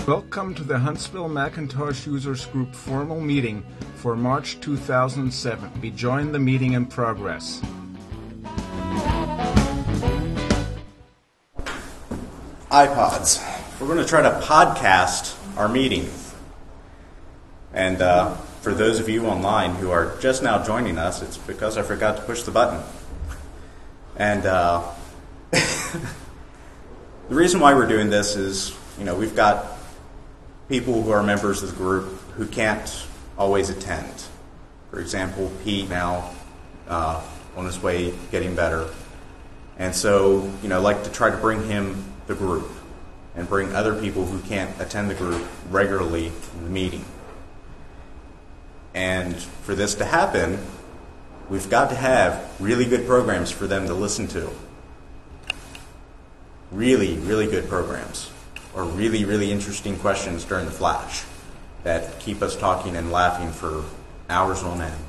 Welcome to the Huntsville Macintosh Users Group formal meeting for March 2007. We join the meeting in progress. iPods. We're going to try to podcast our meeting. And for those of you online who are just now joining us, it's because I forgot to push the button. And the reason why we're doing this is, we've got people who are members of the group who can't always attend. For example, Pete now on his way getting better. And so, I'd like to try to bring him the group and bring other people who can't attend the group regularly in the meeting. And for this to happen, we've got to have really good programs for them to listen to. Really, really good programs. Or really, really interesting questions during the flash that keep us talking and laughing for hours on end.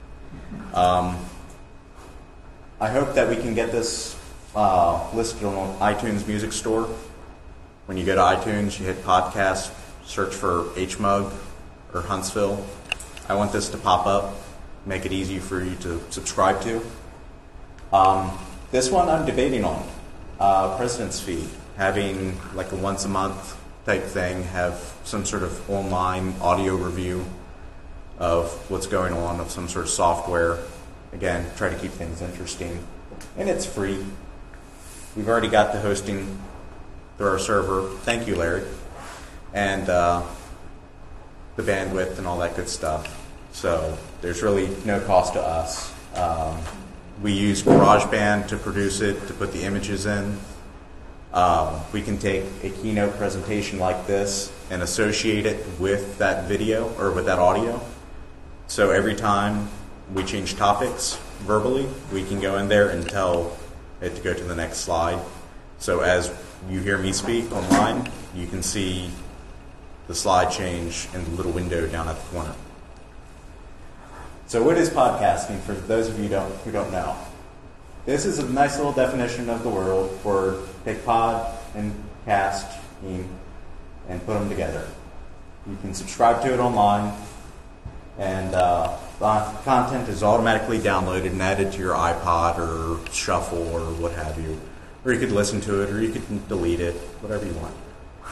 I hope that we can get this listed on iTunes Music Store. When you go to iTunes, you hit podcast, search for HMUG or Huntsville. I want this to pop up, make it easy for you to subscribe to. This one I'm debating on, President's Feed, having like a once a month type thing, have some sort of online audio review of what's going on, of some sort of software. Again, try to keep things interesting. And it's free. We've already got the hosting through our server. Thank you, Larry. And the bandwidth and all that good stuff. So there's really no cost to us. We use GarageBand to produce it, to put the images in. We can take a keynote presentation like this and associate it with that video or with that audio. So every time we change topics verbally, we can go in there and tell it to go to the next slide. So as you hear me speak online, you can see the slide change in the little window down at the corner. So what is podcasting for those of you who don't know? This is a nice little definition of the word for take pod and cast and put them together. You can subscribe to it online, and the content is automatically downloaded and added to your iPod or Shuffle or what have you. Or you could listen to it, or you could delete it, whatever you want.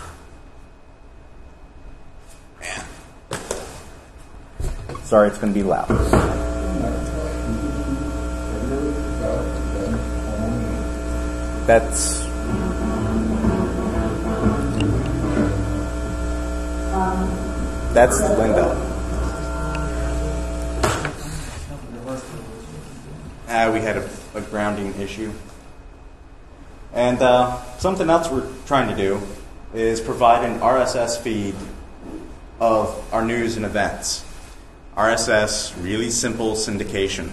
Man. Sorry, it's going to be loud. That's Linda. We had a grounding issue. And something else we're trying to do is provide an RSS feed of our news and events. RSS, really simple syndication.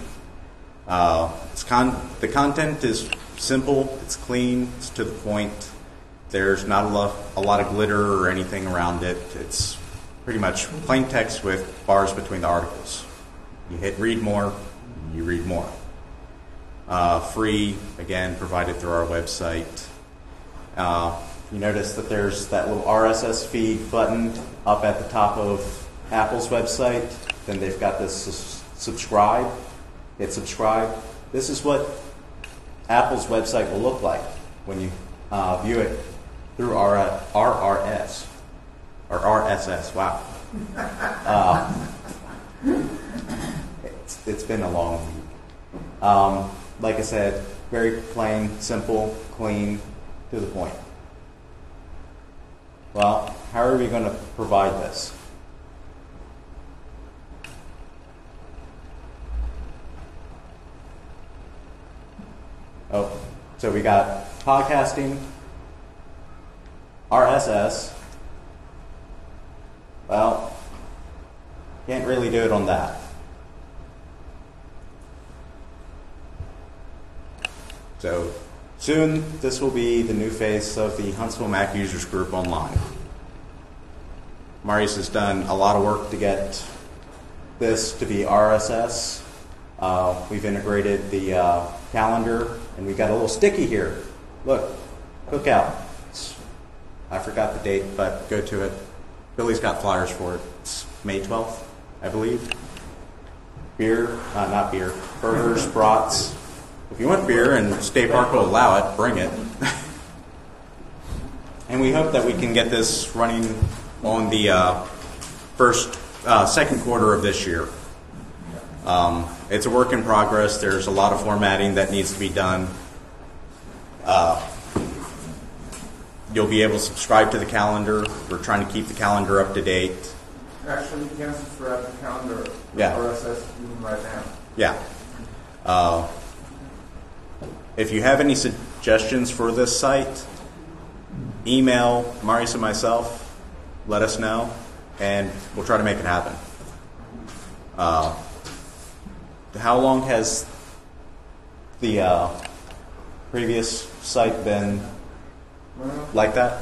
The content is simple, it's clean, it's to the point. There's not a lot of glitter or anything around it. It's pretty much plain text with bars between the articles. You hit read more, you read more. Free, again, provided through our website. You notice that there's that little RSS feed button up at the top of Apple's website. Then they've got this subscribe. Hit subscribe. This is what Apple's website will look like when you view it through RRS or RSS. Wow. It's been a long week. Like I said, very plain, simple, clean, to the point. Well, how are we going to provide this? So we got podcasting, RSS. Well, can't really do it on that. So soon, this will be the new face of the Huntsville Mac Users Group online. Marius has done a lot of work to get this to be RSS. We've integrated the calendar, and we've got a little sticky here. Look, cookout. It's I forgot the date, but go to it. Billy's got flyers for it. It's May 12th, I believe. Beer, not beer, burgers, brats. If you want beer and State Park will allow it, bring it. And we hope that we can get this running on the second quarter of this year. It's a work in progress. There's a lot of formatting that needs to be done. You'll be able to subscribe to the calendar. We're trying to keep the calendar up to date. Actually, you can subscribe to the calendar RSS even right now. Yeah. If you have any suggestions for this site, email Marius and myself, let us know, and we'll try to make it happen. How long has the previous site been like that?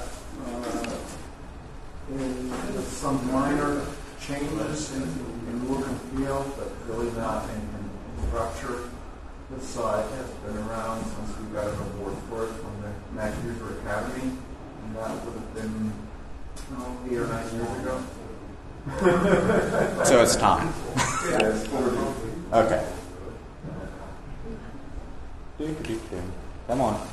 With some minor changes in look and feel, but really not in structure. This site has been around since we got an award for it from the Mac User Academy, and that would have been 8 or 9 years ago. So it's time. Yeah, it's 40. Okay. Come on.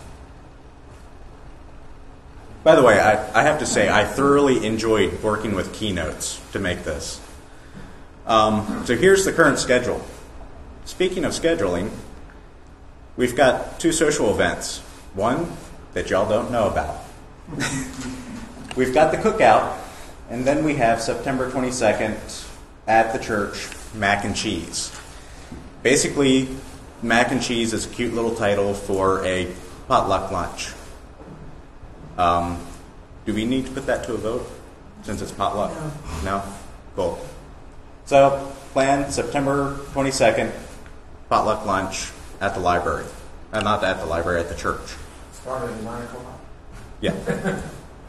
By the way, I have to say, I thoroughly enjoyed working with Keynotes to make this. So here's the current schedule. Speaking of scheduling, we've got 2 social events. One that y'all don't know about. We've got the cookout, and then we have September 22nd at the church, Mac and Cheese. Basically, Mac and Cheese is a cute little title for a potluck lunch. Do we need to put that to a vote since it's potluck? No? Cool. So, plan September 22nd, potluck lunch at the library. Not at the library, at the church. Started at 9 o'clock. Yeah.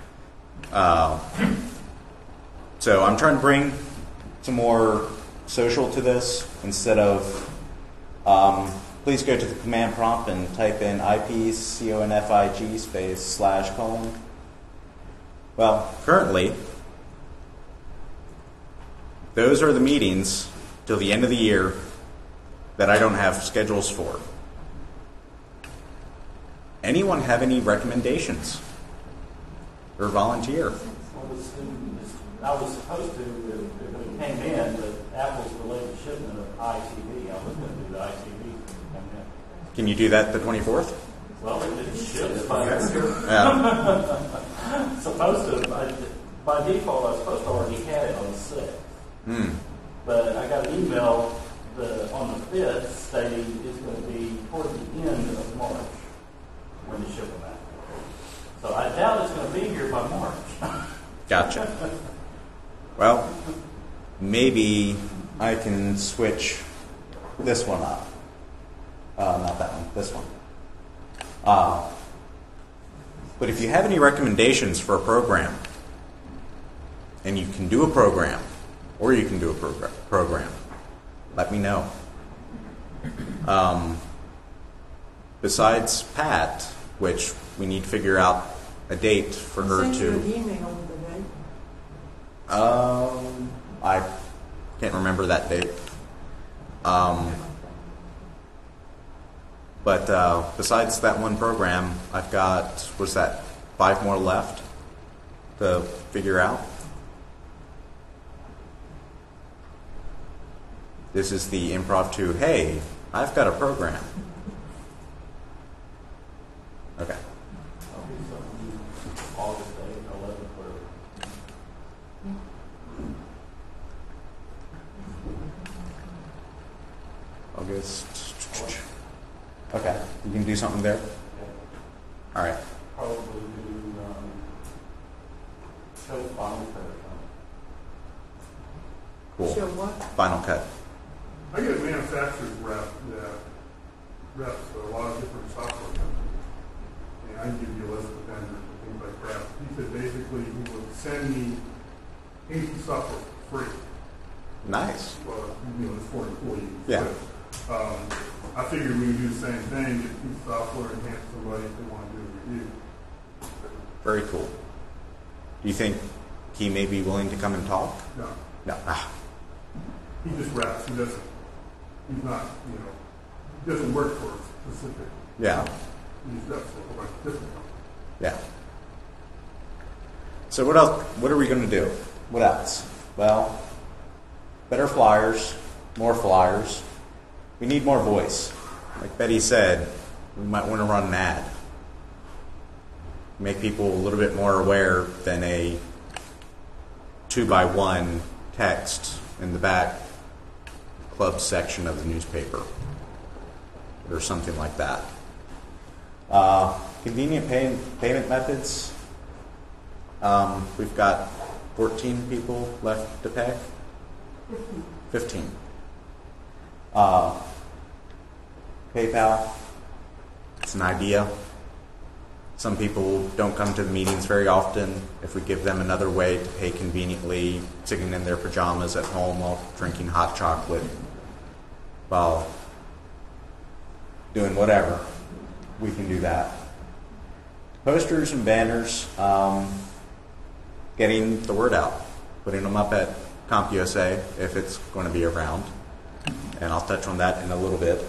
So I'm trying to bring some more social to this instead of please go to the command prompt and type in IPCONFIG /:. Well, currently, those are the meetings till the end of the year that I don't have schedules for. Anyone have any recommendations? Or volunteer? I was supposed to, if it came in, but Apple's delayed the shipment of ITV. I was going to do the ITV. Can you do that the 24th? Well, it didn't ship. Yeah. Supposed to. By default, I was supposed to already have it on the 6th. But I got an email on the 5th stating it's going to be toward the end of March when they ship them out. So I doubt it's going to be here by March. Gotcha. Well, maybe I can switch this one up. Not that one, this one. But if you have any recommendations for a program, and you can do a program, or you can do a program, let me know. Besides Pat, which we need to figure out a date for her Send to. you an email with the date. I can't remember that date. But besides that one program, I've got, what's that, 5 more left to figure out. This is the improv to, hey, I've got a program. Okay. I'll do something August 8th, 11th, whatever. August. Okay, you can do something there? All right. Probably do show Final Cut. Cool. Show what? Final cut. I get a manufacturer's rep that reps a lot of different software companies. And I can give you a list of vendors and things like that. He said basically he would send me any software for free. Nice. Well, it's for employees. Yeah. But, I figured we would do the same thing, get piece of software and hand it to somebody if they want to do a review. Very cool. Do you think he may be willing to come and talk? No, No. Ah, he just raps. He doesn't. He's not. He doesn't work for a specific. yeah. He's got a whole bunch of different companies. Yeah. So what else? What are we going to do? What else? Well, better flyers, more flyers. We need more voice. Like Betty said, we might want to run an ad. Make people a little bit more aware than a 2x1 text in the back club section of the newspaper or something like that. Convenient payment methods. We've got 14 people left to pay. 15. PayPal. It's an idea. Some people don't come to the meetings very often. If we give them another way to pay conveniently, sitting in their pajamas at home while drinking hot chocolate, while doing whatever, we can do that. Posters and banners, getting the word out, putting them up at CompUSA if it's going to be around, and I'll touch on that in a little bit.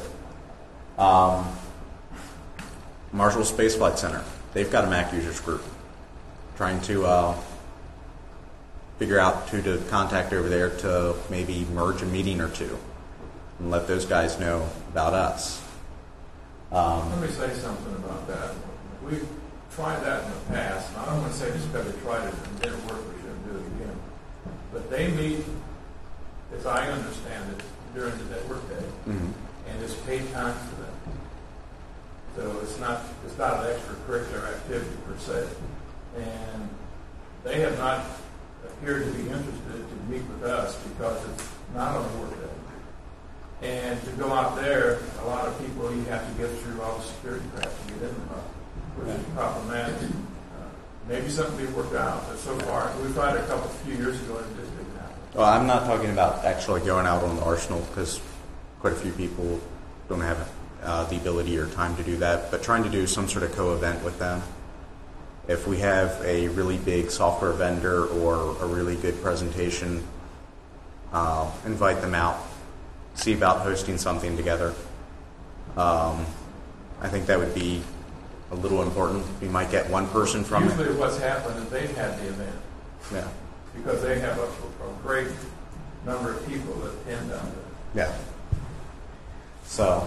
Marshall Space Flight Center, they've got a Mac users group, trying to figure out who to contact over there to maybe merge a meeting or two and let those guys know about us. Let me say something about that. We've tried that in the past, and I don't want to say just because we tried it and it didn't work, we shouldn't do it again. But they meet, as I understand it, during the workday, and it's paid time for them. So it's not an extracurricular activity per se. And they have not appeared to be interested to meet with us because it's not on a workday. And to go out there, a lot of people, you have to get through all the security crap to get in there, which is problematic. Maybe something will be worked out, but so far, we tried a few years ago and it just didn't happen. Well, I'm not talking about actually going out on the Arsenal because quite a few people don't have the ability or time to do that, but trying to do some sort of co-event with them. If we have a really big software vendor or a really good presentation, invite them out, see about hosting something together. I think that would be a little important. We might get one person from Usually it. what's happened is they've had the event Yeah. because they have a great number of people that attend down there. Yeah. So,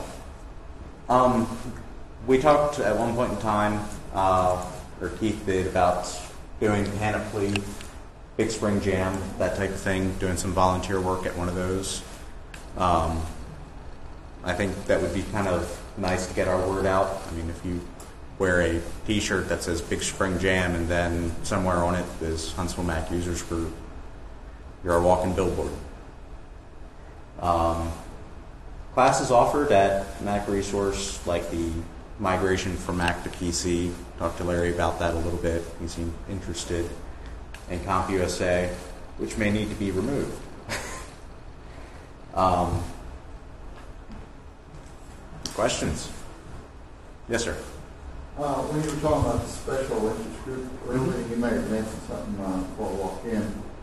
we talked at one point in time, or Keith did, about doing Panoply, Big Spring Jam, that type of thing, doing some volunteer work at one of those. I think that would be kind of nice to get our word out. I mean, if you wear a T-shirt that says Big Spring Jam and then somewhere on it is Huntsville Mac Users Group, you're a walking billboard. Classes offered at Mac Resource, like the migration from Mac to PC. Talked to Larry about that a little bit. He seemed interested. And CompUSA, which may need to be removed. Questions? Yes, sir. When you were talking about the special interest group, earlier you may have mentioned something before I walked in.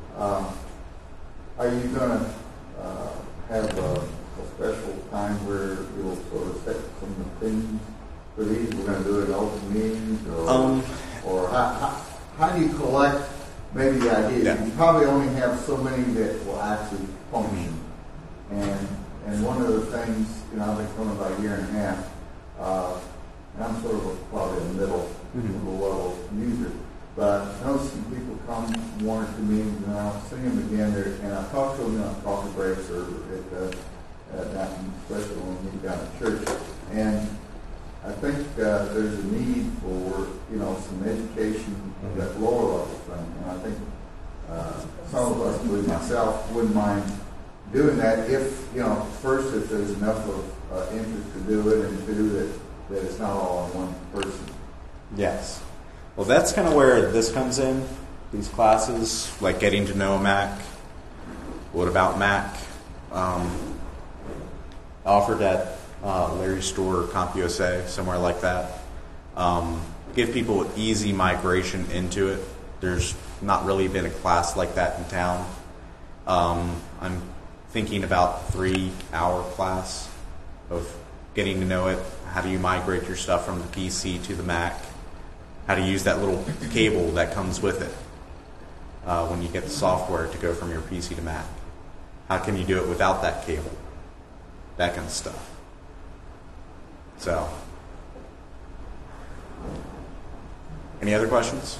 Are you going to have a special time where you'll sort of set some of the themes for these? We're going to do it in open meetings, or how do you collect maybe the ideas? Yeah. You probably only have so many that will actually function. And one of the things, I've been coming about a year and a half, and I'm sort of probably a middle level user, but I know some people come one or two meetings and I'll see them again there, and I talk to them on coffee breaks or at that special when we meet down at church. And I think there's a need for, some education of that lower level thing. And I think some of us, including myself, wouldn't mind doing that if, first, if there's enough of interest to do it, and two, that it's not all on one person. Yes. Well, that's kind of where this comes in, these classes, like getting to know a Mac. What about Mac? Offered at Larry's store, CompUSA, somewhere like that. Give people easy migration into it There's not really been a class like that in town. I'm thinking about 3-hour class of getting to know it. How do you migrate your stuff from the PC to the Mac? How to use that little cable that comes with it when you get the software to go from your PC to Mac. How can you do it without that cable? That kind of stuff. So, any other questions?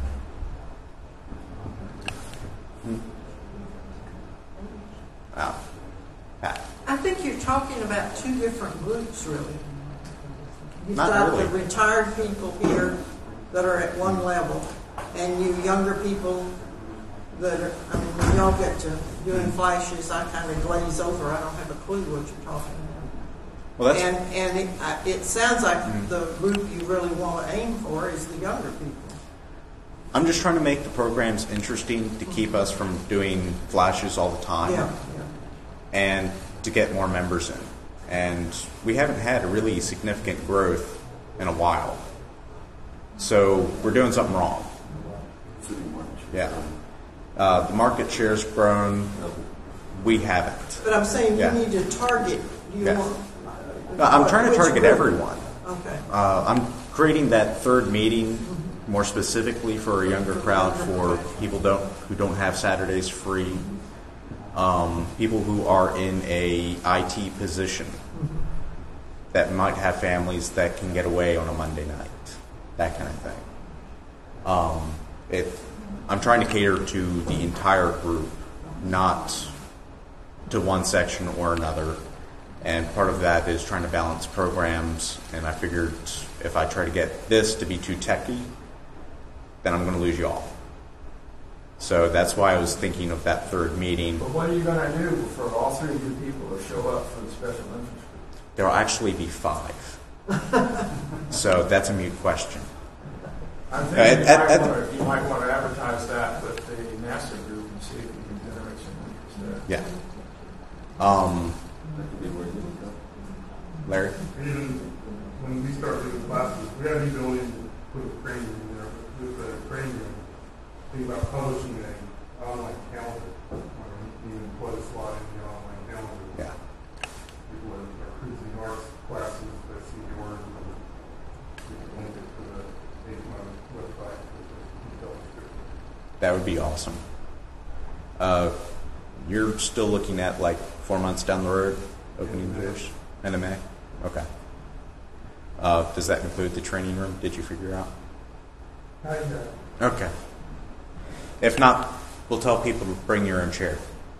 Pat. I think you're talking about two different groups, really. You've Not got really. the retired people here that are at one level, and you younger people that are, I mean, when y'all get to doing flashes, I kind of glaze over. I don't have a clue what you're talking about. Well, that's And it sounds like the group you really want to aim for is the younger people. I'm just trying to make the programs interesting to keep us from doing flashes all the time. Yeah. And to get more members in. And we haven't had a really significant growth in a while. So we're doing something wrong. Yeah. The market share's grown. We haven't. But I'm saying Yeah. you need to target. You Yeah. want, I'm trying to which target group? everyone. Okay. I'm creating that third meeting more specifically for a younger crowd, for people who don't have Saturdays free. People who are in a IT position that might have families that can get away on a Monday night, that kind of thing. I'm trying to cater to the entire group, not to one section or another. And part of that is trying to balance programs. And I figured if I try to get this to be too techy, then I'm going to lose you all. So that's why I was thinking of that third meeting. But what are you going to do for all three of you people to show up for the special interest group? There will actually be 5. So that's a mute question. I'm thinking you might want to advertise that with the NASA group and see if you can generate some interest there. Yeah. Larry? Even when we start doing classes, we have the ability to put a training in there, but with the training, think about publishing an online calendar. You can put a slide in the online calendar. Yeah. People that are cruising arts classes that see yours, and you can link it to the HMO website with the detailed description. That would be awesome. You're still looking at like 4 months down the road, opening doors? End of May? Okay. Does that include the training room? Did you figure out? Okay. If not, we'll tell people to bring your own chair.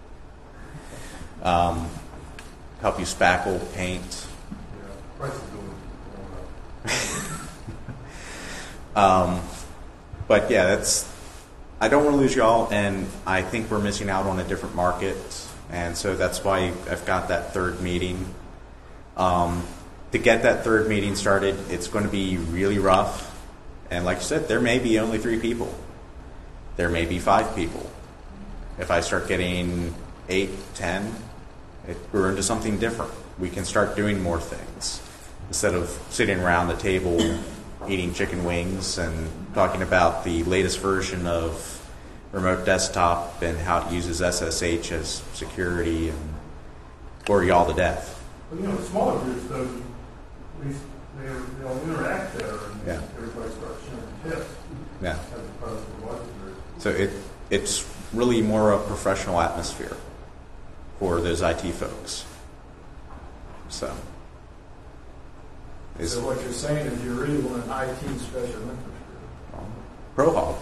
Help you spackle, paint. Yeah, price is going up. But yeah, I don't want to lose y'all, and I think we're missing out on a different market, and so that's why I've got that third meeting. To get that third meeting started, it's going to be really rough, and like you said, there may be only 3 people. There may be 5 people. If I start getting 8, 10, it grew into something different. We can start doing more things instead of sitting around the table eating chicken wings and talking about the latest version of remote desktop and how it uses SSH as security and bore you all to death. But the smaller groups, though, at least they'll interact there, and Yeah. everybody starts sharing tips Yeah. as opposed to the larger group. So it's really more a professional atmosphere for those IT folks. So So what you're saying is you really want an IT special interest group. ProHawk.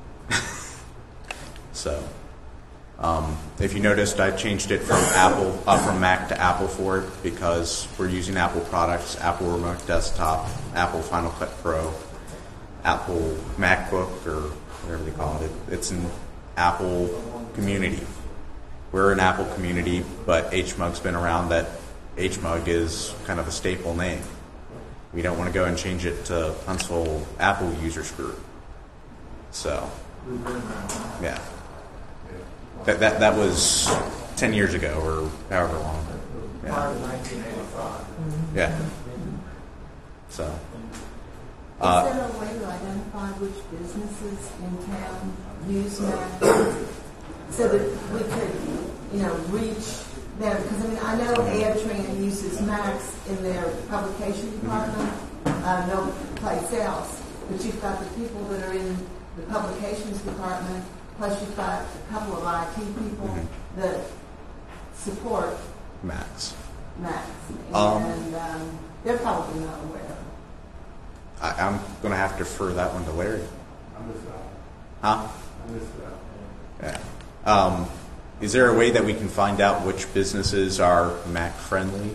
So if you noticed, I changed it from Mac to Apple for it because we're using Apple products, Apple Remote Desktop, Apple Final Cut Pro, Apple MacBook, or whatever they call it. It's an Apple community. We're an Apple community, but HMUG's been around. That HMUG is kind of a staple name. We don't want to go and change it to Huntsville Apple Users Group. So, yeah. That was 10 years ago or however long. Prior to 1985. Yeah. So. Is there a way to identify which businesses in town use Mac, so that we could, reach them? Because I know AdTran uses Macs in their publication department, no place else. But you've got the people that are in the publications department, plus you've got a couple of IT people that support Macs. Macs, and they're probably not aware. I'm going to have to defer that one to Larry. I missed that. Huh? I missed that. Yeah. Is there a way that we can find out which businesses are Mac friendly?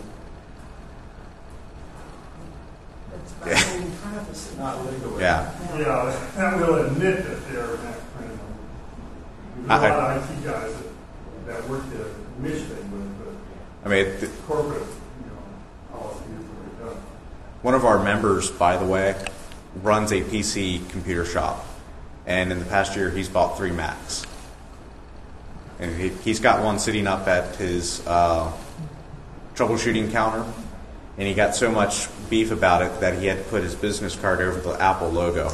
It's about own privacy. Not legally. Yeah. Yeah, I will admit that they're Mac friendly. There's a lot of IT guys that work there wish they would, but I mean, corporate, policy is what it does. one of our members, by the way, runs a PC computer shop, and in the past year, he's bought 3 Macs. And he's got one sitting up at his troubleshooting counter, and he got so much beef about it that he had to put his business card over the Apple logo.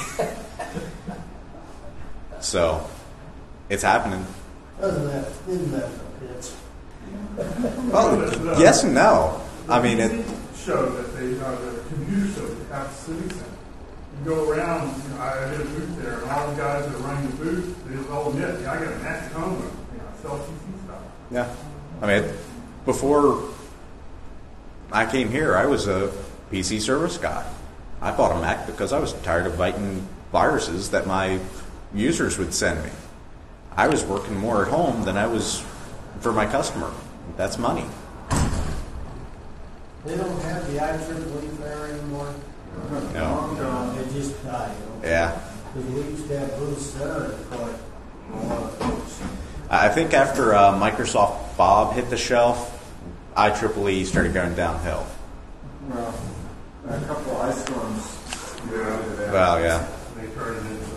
So, it's happening. Isn't that it's Well, yes and no. I mean, it. Show that they, the computer show at the Civic Center. You go around, I did a booth there, and all the guys that are running the booth, they all admit, I got a Mac at home, I sell PC stuff. Yeah. I mean, before I came here, I was a PC service guy. I bought a Mac because I was tired of fighting viruses that my users would send me. I was working more at home than I was for my customer. That's money. they don't have the IEEE there anymore. No. They just died. Yeah. Because we used to have booths there that caught a lot of folks. I think after Microsoft Bob hit the shelf, IEEE started going downhill. Well, a couple of ice storms. Well, yeah. They turned it into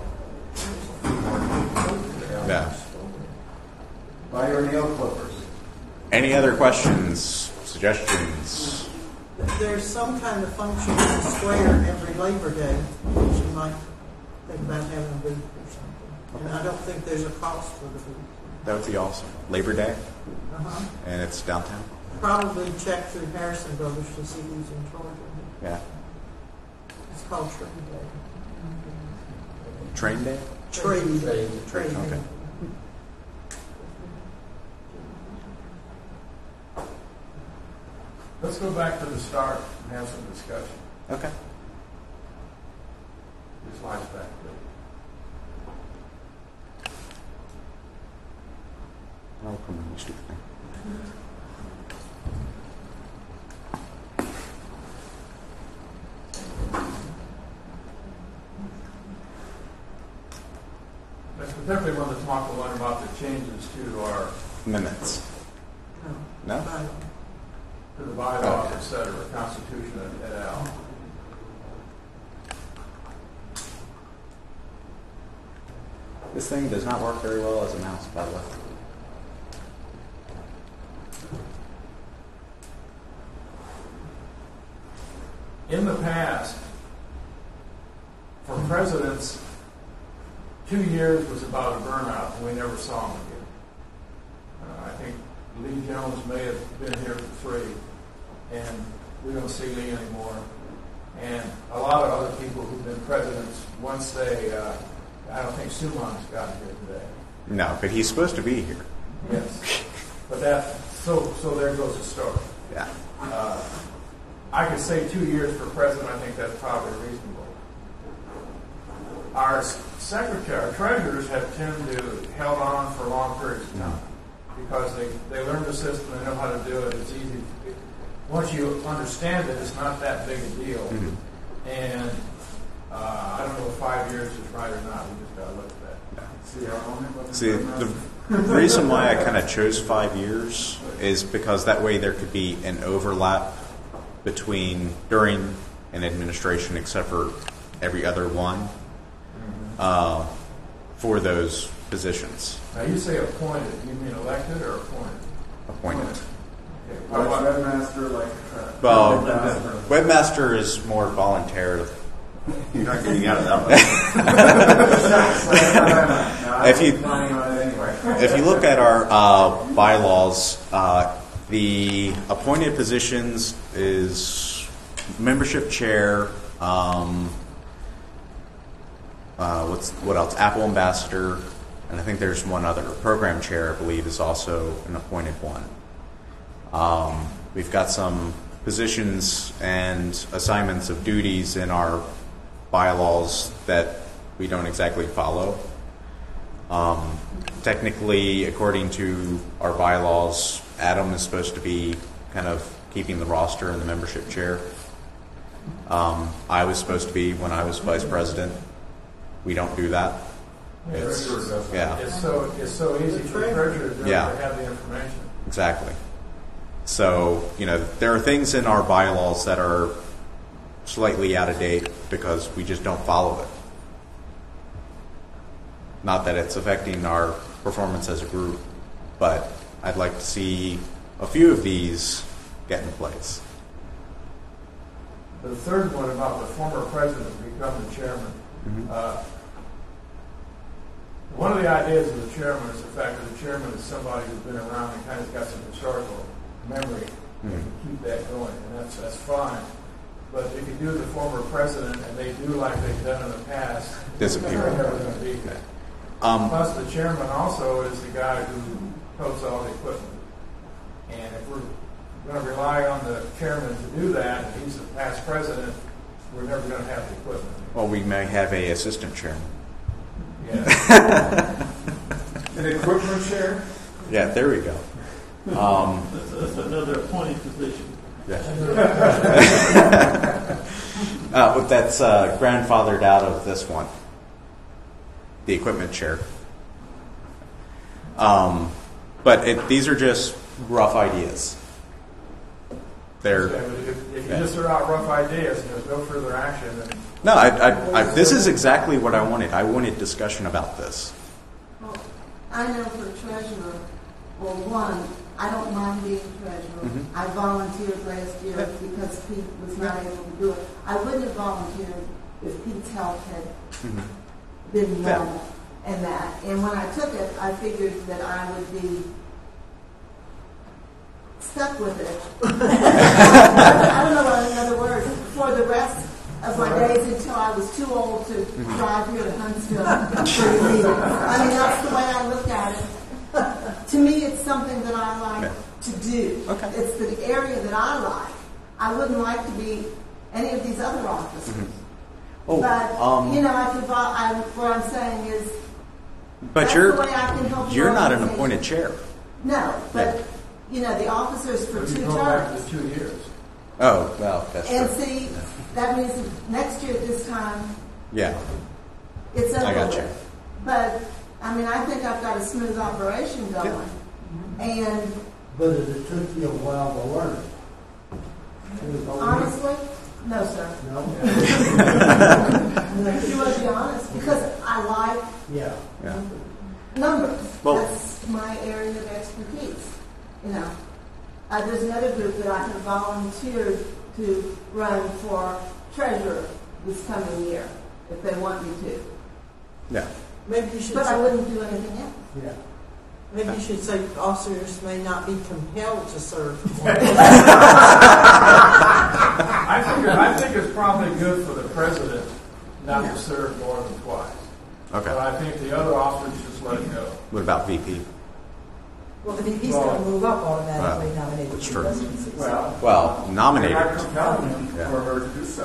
Yeah. Buy your nail clippers. Any other questions, suggestions? There's some kind of function in the square every Labor Day, which you might think about having a booth or something. And I don't think there's a cost for the booth. That would be awesome. Labor Day, Uh-huh. and it's downtown. Probably check through Harrison Brothers to see who's in charge of it. Yeah. It's called Trade Day. Train Day? Trade. Okay. Let's go back to the start and have some discussion. Okay. This slides back to Oh, come on, you stupid thing. I particularly want to talk a lot about the changes to our Minutes. No? Right. to the bylaws, et cetera, Constitution et al. This thing does not work very well as a mouse, by the way. In the past, for presidents, 2 years was about a burnout, and we never saw him again. I think Lee Jones may have been here for 3, and we don't see Lee anymore. And a lot of other people who've been presidents, once they, I don't think Suman's gotten here today. No, but he's supposed to be here. Yes. But so there goes the story. Yeah. I could say 2 years for president. I think that's probably reasonable. Our secretary, treasurers have tended to held on for long periods of time because they learn the system, they know how to do it. It's easy. Once you understand it, it's not that big a deal. Mm-hmm. And I don't know if 5 years is right or not. We just got to look at that. See, the reason why I kind of chose 5 years is because that way there could be an overlap between during an administration, except for every other one, for those positions. Now you say appointed. You mean elected or appointed? Appointed. Okay. Like webmaster, Well, webmaster is more voluntary. You're not getting out of that one. If you look at our bylaws, the appointed positions is membership chair. What else? Apple ambassador, and I think there's one other. Program chair, I believe, is also an appointed one. We've got some positions and assignments of duties in our bylaws that we don't exactly follow. Technically, according to our bylaws, Adam is supposed to be kind of keeping the roster and the membership chair. I was supposed to be when I was vice president. We don't do that. It's so easy for the treasurer to have the information. Exactly. So, there are things in our bylaws that are slightly out of date because we just don't follow it. Not that it's affecting our performance as a group, but I'd like to see a few of these get in place. The third one about the former president becoming the chairman. Mm-hmm. One of the ideas of the chairman is the fact that the chairman is somebody who's been around and kind of got some historical memory and can keep that going, and that's fine. But if you do the former president and they do like they've done in the past, disappear. They're never going to be there. Plus, the chairman also is the guy who codes all the equipment. And if we're going to rely on the chairman to do that, and he's the past president, we're never going to have the equipment. Well, we may have a assistant chairman. Yeah. An equipment chair? Yeah, there we go. That's another appointed position. Yeah. But that's grandfathered out of this one, the equipment chair. But these are just rough ideas. If you just throw out rough ideas and there's no further action, then No, this is exactly what I wanted. I wanted discussion about this. Well, I know for treasurer, well, one, I don't mind being treasurer. Mm-hmm. I volunteered last year because Pete was not able to do it. I wouldn't have volunteered if Pete's health had been normal and that. And when I took it, I figured that I would be stuck with it. I don't know what another word for the rest of my days until I was too old to drive here to Huntsville for the meeting. I mean, that's the way I look at it. To me, it's something that I like to do. Okay. It's the area that I like. I wouldn't like to be any of these other offices. Oh, But, I could, what I'm saying is, but that's you're the way I can help the you're not an organization. appointed chair. No, but, the officers for you 2 go back terms. to 2 years. Oh, well, that's And true. see, that means that next year at this time, Yeah, it's over. I got you. with. But, I think I've got a smooth operation going. And But it took you a while to learn it. honestly, no, sir. No? You must be honest, because I like Yeah. numbers. Well- That's my area of expertise. There's another group that I have volunteered to run for treasurer this coming year, if they want me to. Yeah. Maybe you should But I say, wouldn't do anything else. Yeah. maybe you should say officers may not be compelled to serve. I think it's probably good for the president not to serve more than twice. Okay. But I think the other officers just let it go. What about VP? Well, the VP's going to move up automatically nominated. That's true. presidency. Well, Well, nominated. you're not compelling him Yeah. for her to do so.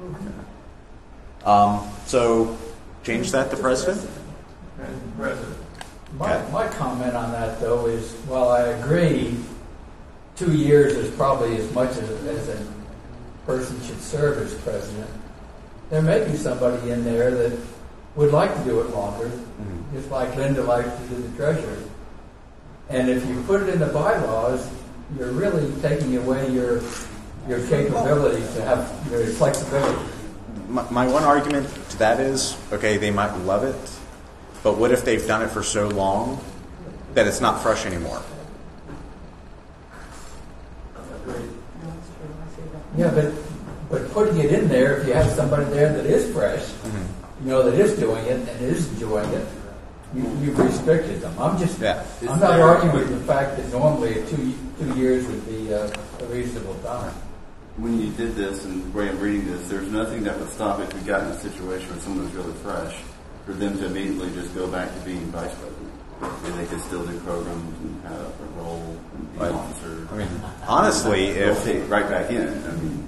So change that to president. And president. My comment on that, though, is while I agree 2 years is probably as much as a person should serve as president, there may be somebody in there that would like to do it longer, just like Linda likes to do the treasurer. And if you put it in the bylaws, you're really taking away your capability to have your flexibility. My one argument to that is, okay, they might love it, but what if they've done it for so long that it's not fresh anymore? Yeah, But putting it in there, if you have somebody there that is fresh, you know, that is doing it and is enjoying it, you've restricted them. I'm not arguing with the fact that normally 2 years would be a reasonable time. When you did this, and the way I'm reading this, there's nothing that would stop if we got in a situation where someone was really fresh, for them to immediately just go back to being vice president. And they could still do programs and have a role and be an officer. I mean, honestly, if right back in, I mean,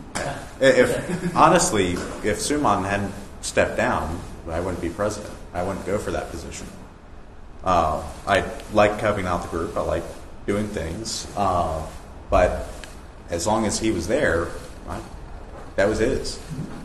if Suman hadn't stepped down, I wouldn't be president. I wouldn't go for that position. I like helping out the group. I like doing things. But as long as he was there, that was his.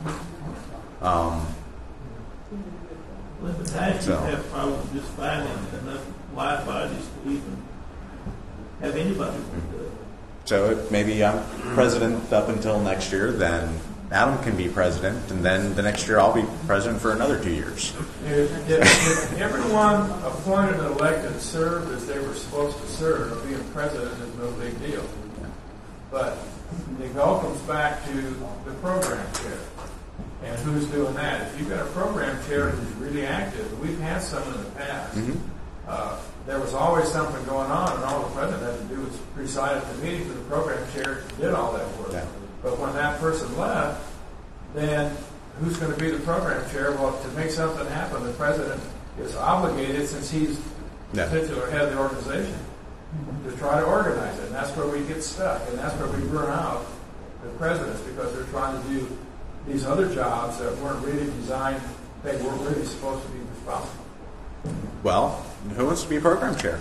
Well, in the past, you have problems just finding enough wide bodies to even have anybody do it. So maybe I'm president up until next year, then Adam can be president, and then the next year I'll be president for another 2 years. If everyone appointed and elected served as they were supposed to serve, being president is no big deal. But it all comes back to the program chair. And who's doing that? If you've got a program chair who's really active, we've had some in the past. There was always something going on, and all the president had to do was preside at the meeting, and the program chair did all that work. Yeah. But when that person left, then who's going to be the program chair? Well, to make something happen, the president is obligated, since he's the titular head of the organization, to try to organize it. And that's where we get stuck, and that's where we burn out the presidents, because they're trying to do these other jobs that weren't really designed, they weren't really supposed to be responsible. Well, who wants to be program chair?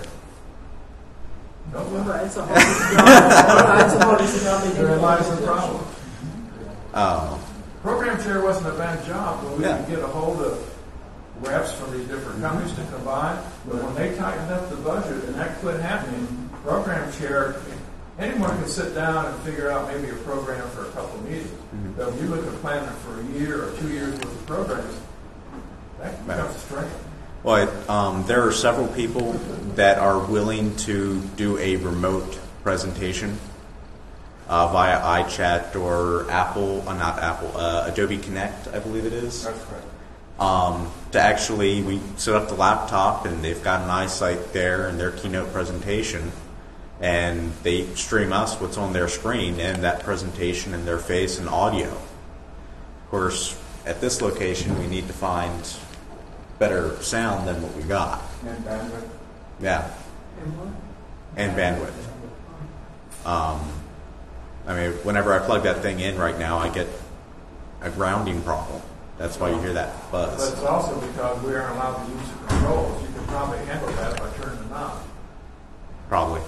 No, it's a hardest job. Therein lies the problem. Program chair wasn't a bad job, but we could get a hold of reps from these different companies to combine. But when they tightened up the budget, and that quit happening, program chair, anyone can sit down and figure out maybe a program for a couple of meetings. But when you look at planning for a year or 2 years worth of programs, that becomes a strain. Well, there are several people that are willing to do a remote presentation via iChat or Adobe Connect, I believe it is. That's correct. To actually, we set up the laptop and they've got an eyesight there in their keynote presentation, and they stream us what's on their screen and that presentation and their face and audio. Of course, at this location, we need to find better sound than what we got. And bandwidth. Yeah. And bandwidth. I mean, whenever I plug that thing in right now, I get a grounding problem. That's why you hear that buzz. But it's also because we aren't allowed to use the controls. You can probably handle that by turning the knob. Probably.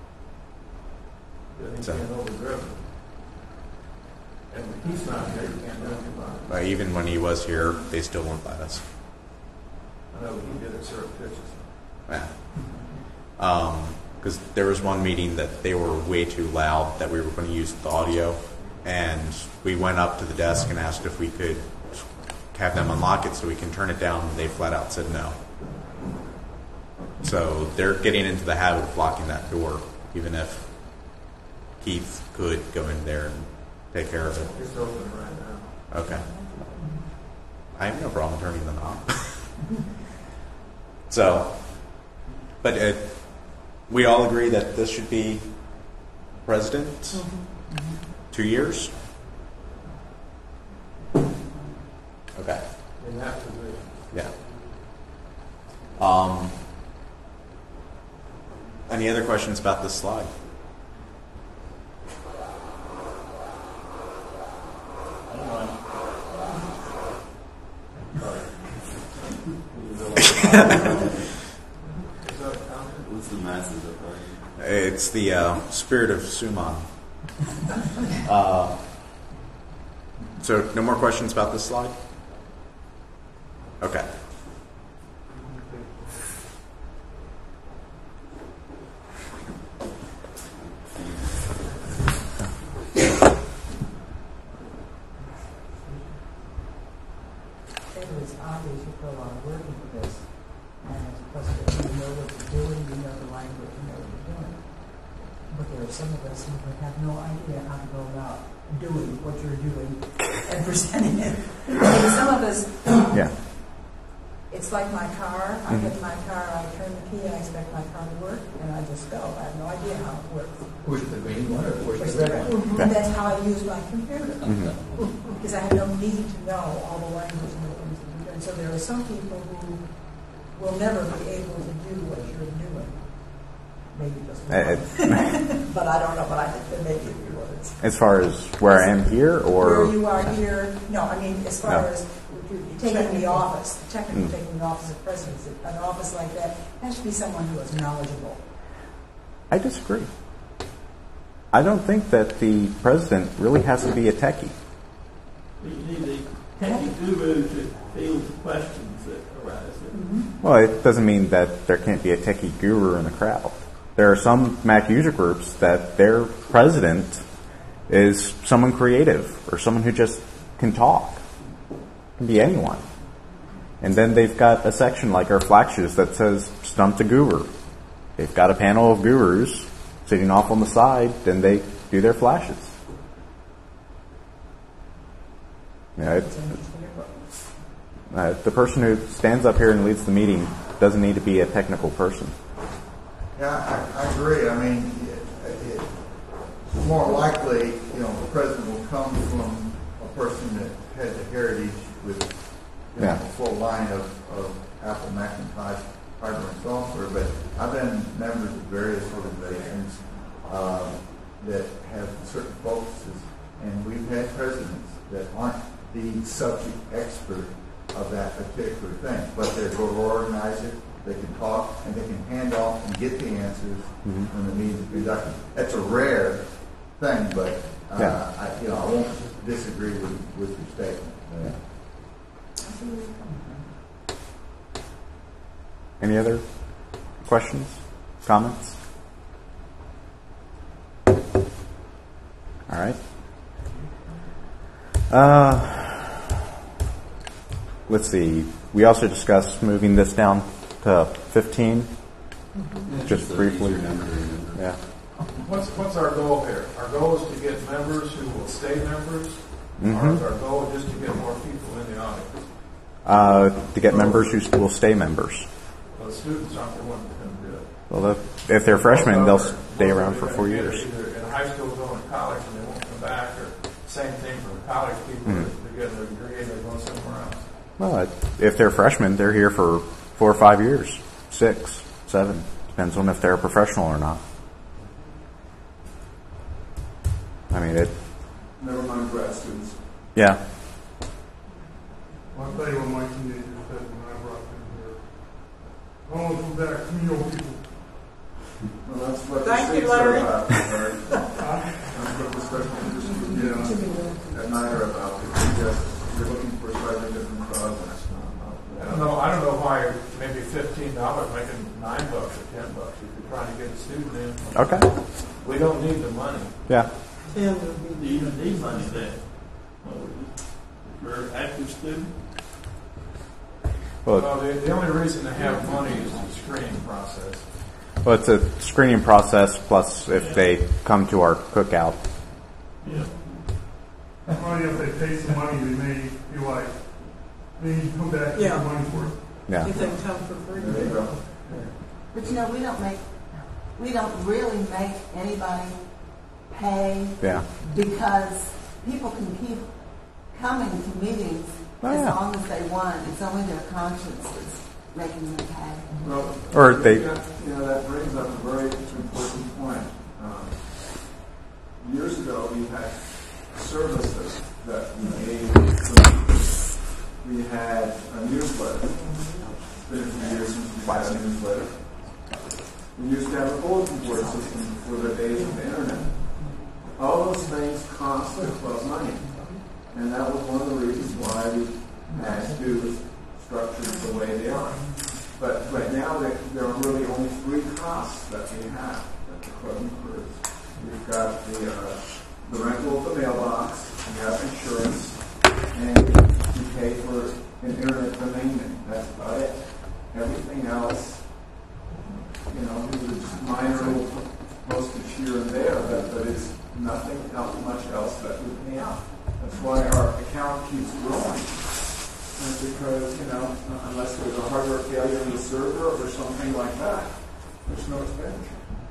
So. Overdriven. And he's not here. You can't do anything about it. But even when he was here, they still won't let us. I know he did it certain pitches. Yeah. Because there was one meeting that they were way too loud that we were going to use the audio, and we went up to the desk and asked if we could have them unlock it so we can turn it down, and they flat out said no. So they're getting into the habit of locking that door, even if Keith could go in there and take care of it. It's open right now. Okay. I have no problem turning the knob. So, but we all agree that this should be president? 2 years? Okay. In that position. Yeah. Any other questions about this slide? What's the masses of It's the spirit of Suman. So, no more questions about this slide? Okay. It's obvious you put a lot of work into this, and it's a question of you know what you're doing, you know the language, you know what you're doing. But there are some of us who have no idea how to go about doing what you're doing and presenting it. I mean, some of us, Yeah. it's like my car. I get in my car, I turn the key, I expect my car to work, and I just go. I have no idea how it works. Push the green one or push Push the the red one? button. And that's how I use my computer. Because I have no need to know all the language and the things that you're doing. So there are some people who will never be able to do what you're doing. Maybe just one. But I don't know, but I think there may be a few others. As far as where I am here, or Where you are here, no, I mean, as far No. as taking the office, technically taking the office of president, an office like that has to be someone who is knowledgeable. I disagree. I don't think that the president really has to be a techie. You need a techie guru to field the questions that arise. Well, it doesn't mean that there can't be a techie guru in the crowd. There are some Mac user groups that their president is someone creative or someone who just can talk. It can be anyone. And then they've got a section like our flagshoes that says Stump the Guru. They've got a panel of gurus sitting off on the side, then they do their flashes. Yeah, the person who stands up here and leads the meeting doesn't need to be a technical person. Yeah, I agree. I mean, more likely, the president will come from a person that has a heritage with a full line of Apple Macintosh hardware and software. But I've been members of various organizations that have certain focuses, and we've had presidents that aren't the subject expert of that particular thing, but they're going to organize it. They can talk and they can hand off and get the answers when the meeting is conducted. That's a rare thing, but I won't disagree with your statement. Any other questions, comments? All right. Let's see. We also discussed moving this down to 15. Just briefly. Yeah. What's our goal here? Our goal is to get members who will stay members, or is our goal just to get more people in the audience? To get members who will stay members. Well, the students aren't the ones that can do it. Well, if they're freshmen, they'll stay around for 4 years. Either in high school, going to college, and they won't come back, or same thing for the college people that get their degree and they're going somewhere else. Well, if they're freshmen, they're here for 4 or 5 years, 6, 7. Depends on if they're a professional or not. I mean, Never mind grad students. Yeah. Well, I'll tell you what my teenagers said when I brought them here. I want to come back to me, old people. Well, that's what Thank the you, states are Larry. about. Larry. That's what the special interest at night are about. You're looking for slightly different projects. I don't know why maybe $15 making $9 or $10 if you're trying to get a student in. Okay. We don't need the money. Yeah. Do you even need money then? If you're an active student? Well, The only reason to have money is the screening process. well, it's a screening process, plus if they come to our cookout. Yeah. Well, if they pay some money, they may feel like they need to come back and get money for it. Yeah. If they come for free. There you go. But we don't really make anybody pay Yeah. because people can keep coming to meetings as long as they want. It's only their conscience that's making them pay. Well, Or they- that brings up a very important point. Years ago, we had services that we gave. We had a newsletter. It's been a few years since we had a newsletter. We used to have a bulletin board system for the days of the internet. All those things cost the club money. And that was one of the reasons why we had to structure it the way they are. But right now, there are really only 3 costs that we have that the club incurs. We've got the rental of the mailbox, we have insurance, and we pay for an internet domain name. That's about it. Everything else, is just minor little postage here and unless there's a hardware failure in the server or something like that. There's no expenditure.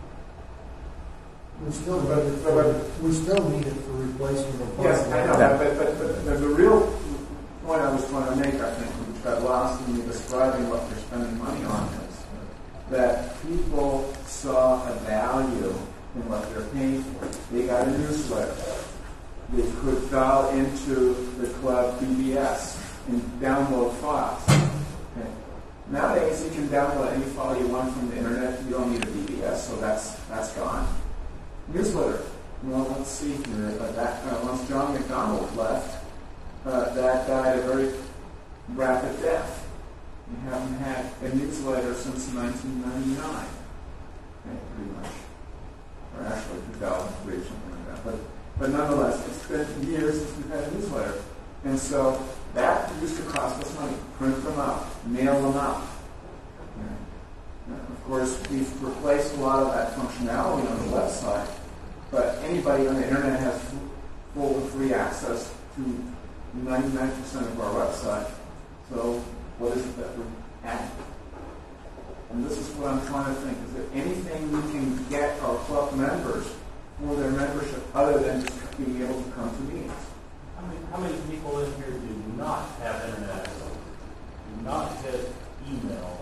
We still need it for replacement of parts. Yes, I know, but the real point I was trying to make, I think, which got lost in me describing what they're spending money on is that people saw a value in what they're paying for. They got a newsletter. They could dial into the club BBS and download files. Okay. Nowadays, you can download any file you want from the internet. You don't need a BBS, so that's gone. Newsletter. Well, let's see here. Once John McDonald left, that died a very rapid death. We haven't had a newsletter since 1999, okay, pretty much, or actually 2003 or something like that. But nonetheless, it's been years since we've had a newsletter, and so that used to cost us money. Print them out, mail them out. Of course, we've replaced a lot of that functionality on the website, but anybody on the internet has full and free access to 99% of our website. So what is it that we're adding? And this is what I'm trying to think. Is there anything we can get our club members for their membership other than just being able to come to meetings? How many people in here do not have internet access? Do not have email?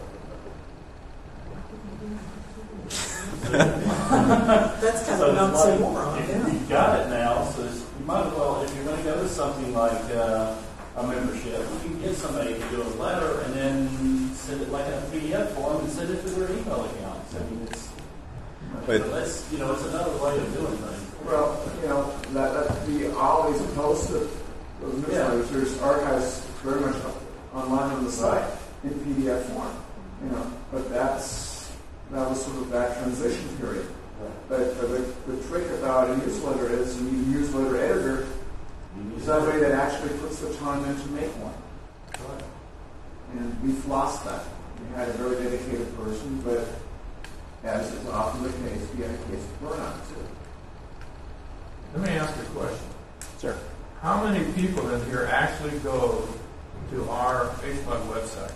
That's kind of an oxymoron. You've got it now, so you might as well, if you're going to go to something like a membership, you can get somebody to do a letter and then send it like in a PDF form and send it to their email accounts. I mean, it's another way of doing things. Well, that we always post it. Those newsletters, there's archives very much online on the site in PDF form. But that was sort of that transition period. But the trick about a newsletter is you need a newsletter editor, somebody that actually puts the time in to make one. And we've lost that. We had a very dedicated person, but as is often the case, we had a case of burnout too. Let me ask you a question. Sure. How many people in here actually go to our Facebook website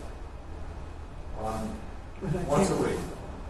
once a week?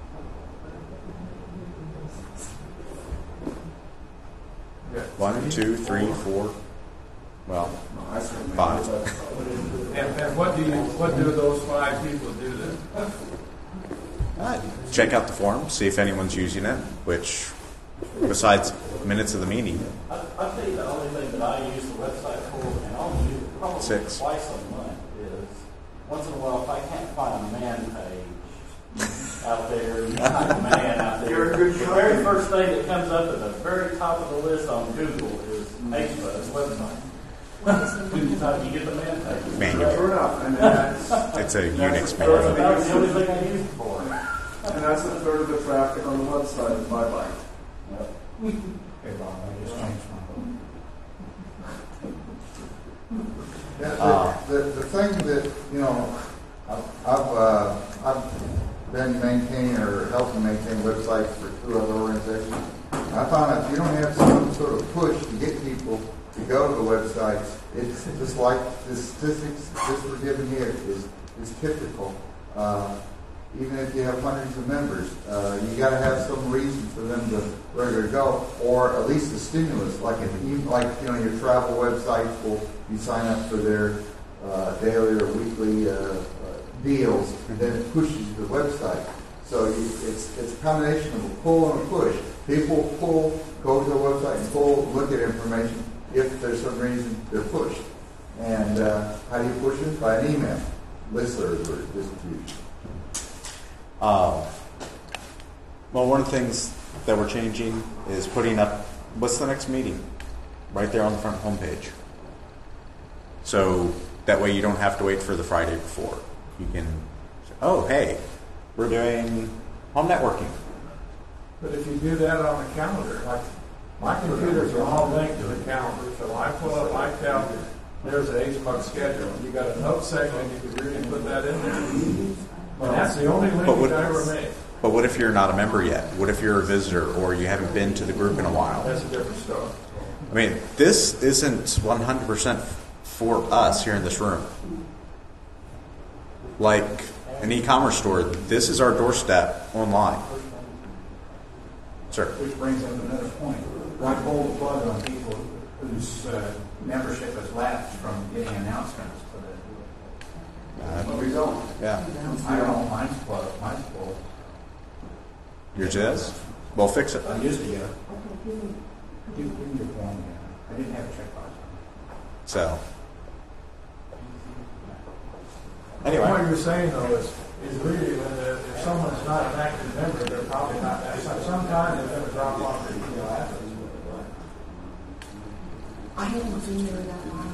Yeah. 1, 2, 3, 4. Well, No, I certainly 5. do, And what do those 5 people do then? Check out the forum, see if anyone's using it, which, besides minutes of the meeting, I'll tell you the only thing that I use the website for, and I'll use it probably 6. twice a month, is once in a while if I can't find a man page out there, you find a man out there. You're a good the company. very first thing that comes up at the very top of the list on Google is Facebook's website. You get the man page. Manual. Sure enough. And that's It's a that's Unix the manual. That's the only thing I use it for. And that's a third of the traffic on the website is bye-bye. The thing that, I've been maintaining or helping maintain websites for 2 other organizations. I found if you don't have some sort of push to get people to go to the websites, it's just like the statistics this we're giving here is typical. Even if you have hundreds of members, you got to have some reason for them to where to go, or at least a stimulus, like your travel websites you sign up for their daily or weekly deals, and then it pushes you to the website. So it's a combination of a pull and a push. People go to the website and look at information. If there's some reason they're pushed, and how do you push it? By an email, listserv or distribution. Well, one of the things that we're changing is putting up what's the next meeting right there on the front homepage. So that way you don't have to wait for the Friday before. You can say, oh, hey, we're doing home networking. But if you do that on the calendar, like my computers are all linked to the calendar, so I pull up my calendar, there's an HMUG schedule. You got a note section, you could really put that in there. And that's the only link I ever made. But what if you're not a member yet? What if you're a visitor or you haven't been to the group in a while? That's a different story. I mean, this isn't 100% for us here in this room. like an e-commerce store, this is our doorstep online. Sir. Which brings up another point. Why pull the plug on people whose membership has lapsed from getting announcements to the... We don't. Yeah. I don't. Mine's plugged. Mine's full. Yours is? Well, fix it. I used to get it. Give me your form again. I didn't have a checkbox. So. Anyway. What you're saying though is really that if someone's not an active member, they're probably not. Sometimes they're going to drop off the email after. I haven't seen you that long.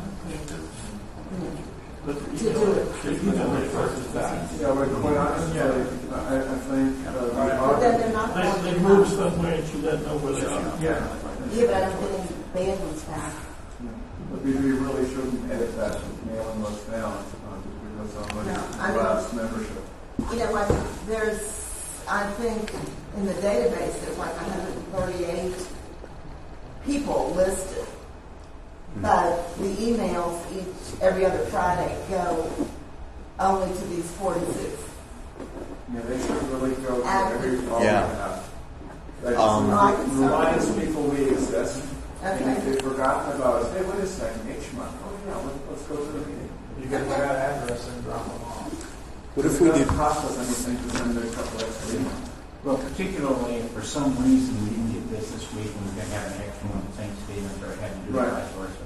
But To do it. Yeah, but quite honestly, I think But then they're not going They to move come. somewhere and you let know where they are. yeah, Yeah, but I'm getting bad ones back. but we really shouldn't edit that mailing list down just because somebody No, I mean- last membership. You know, like there's, I think in the database there's like 138 people listed. But the emails every other Friday go only to these 46. Yeah, they should really go to every Yeah. reminds people we exist. And Okay. if they've forgotten about us, hey, wait a second, each month, oh yeah, let's go to the meeting. You get that address and drop them off. What if we It do? doesn't cost us anything to send a couple extra emails. Well, particularly if for some reason we didn't get this week and we're going to have an extra one at St. Stephen's or had to do it Right. vice versa.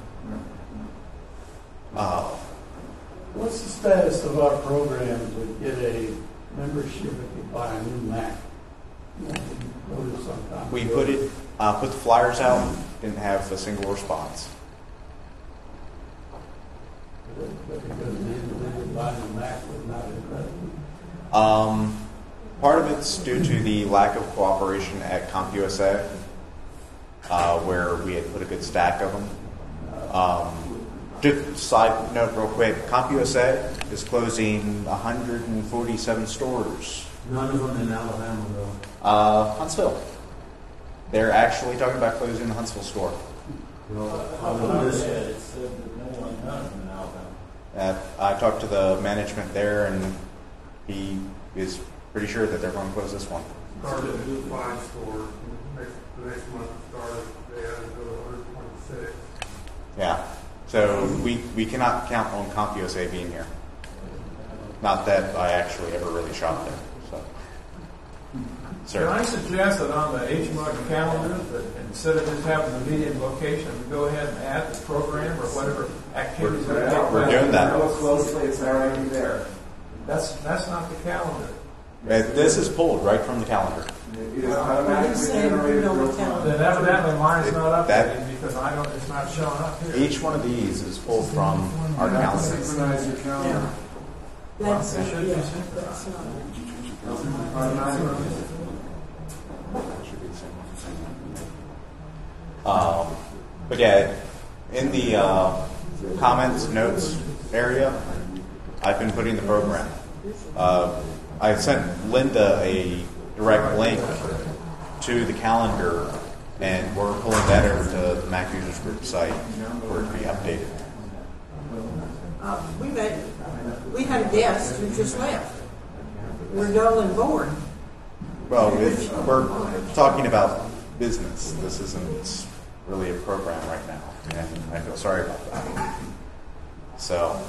What's the status of our program to get a membership if you buy a new Mac? We put the flyers out, didn't have a single response. Because the individual buying a Mac was not interested. Part of it's due to the lack of cooperation at CompUSA, where we had put a good stack of them. Just side note real quick, CompUSA is closing 147 stores. None of them in Alabama, though. Huntsville. They're actually talking about closing the Huntsville store. it said that no one knows in Alabama. I talked to the management there, and he is pretty sure that they're going to close this one. Started a new 5 store. The next month started, they added to 126. Yeah. So we cannot count on CompUSA being here. Not that I actually ever really shopped there. So. Sir. Can I suggest that on the HMUG calendar, that instead of just having the meeting location, we go ahead and add the program or whatever activities that take place? We're doing that. Look closely, it's already there. That's not the calendar. This is pulled right from the calendar. It is automatically generated real time. Then evidently mine's not That- updated because it's not showing up here. Each one of these is pulled from our You have to calendar. synchronize your calendar. That's, It should be yeah, synchronized. that's not. Automatically. But yeah, in the comments, notes area, I've been putting the program. I sent Linda a direct link to the calendar, and we're pulling that over to the Mac Users Group site for it to be updated. We had a guest who just left. We're dull and bored. Well, we're talking about business. This isn't really a program right now, and I feel sorry about that. So,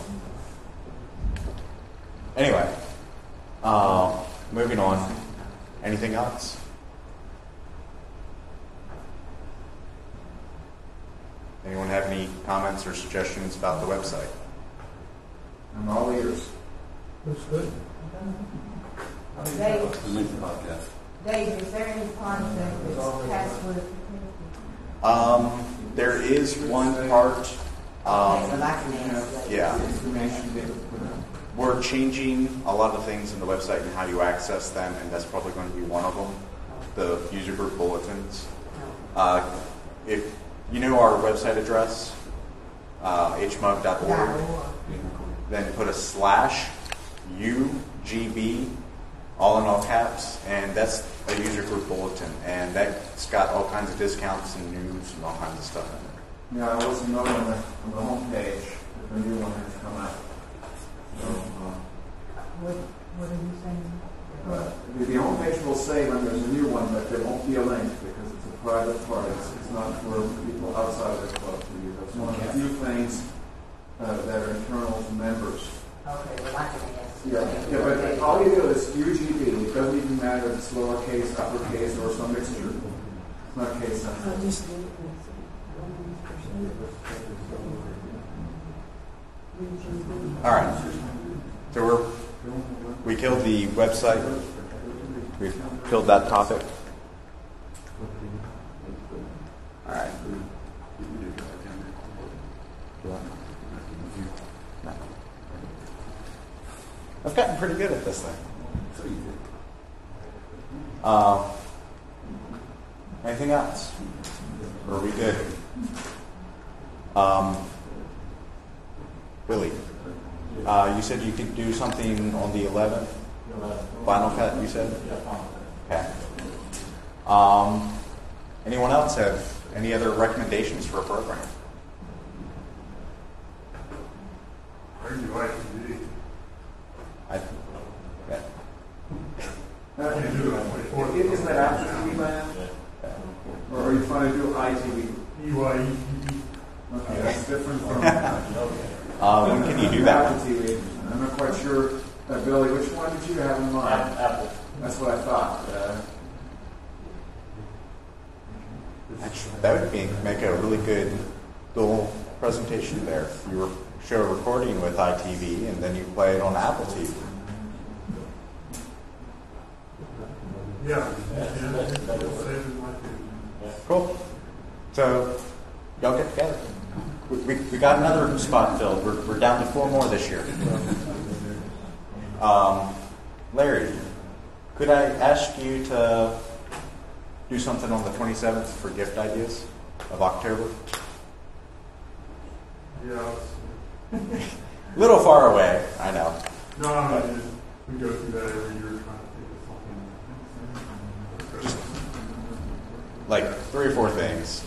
anyway, moving on. Anything else? Anyone have any comments or suggestions about the website? I'm all ears. Looks good. Dave, The link to the podcast. Dave, is there any part of that that's password? There is one part. Yeah. We're changing a lot of things in the website and how you access them, and that's probably going to be one of them, the user group bulletins. If you know our website address, hmug.org, then put a /UGB, all in all caps, and that's a user group bulletin, and that's got all kinds of discounts and news and all kinds of stuff in there. Yeah, I wasn't noting on the homepage, the new one has come out. So, What are you saying? The homepage will say when there's a new one, but there won't be a link because it's a private part. It's not for people outside of the club to use. That's one of the few things that are internal to members. Okay, well, I can guess. Yeah, but all you do is UGB. It doesn't even matter if it's lowercase, uppercase, or some mixture. It's not case sensitive. All right. So we killed the website. We've killed that topic. All right. I've gotten pretty good at this thing. Anything else? Or are we good? Billy, you said you could do something on the 11th? Final cut, you said? Okay. Anyone else have any other recommendations for a program? Where do you like to be? Isn't that after TV land? Or are you trying to do ITV? EYE. Okay, that's different from. When can you do that? Apple TV. I'm not quite sure, Billy. Which one did you have in mind? Apple. That's what I thought. Actually, that would make a really good little presentation there. You show a recording with ITV, and then you play it on Apple TV. Yeah. Cool. So, y'all get together. We got another spot filled. We're down to 4 more this year. Larry, could I ask you to do something on the 27th for gift ideas of October? Yeah. Little far away, I know. No, we go through that every year trying to think of something. Just like 3 or 4 things.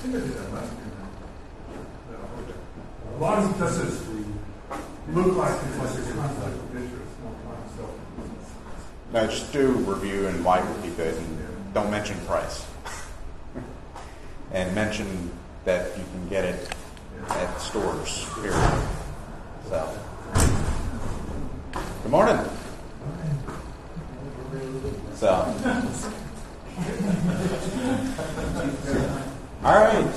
As long as it doesn't look like it's like a conflict of interest. No, just do a review and why it would be good, and don't mention price. And mention that you can get it at stores, period. So, good morning. So, all right.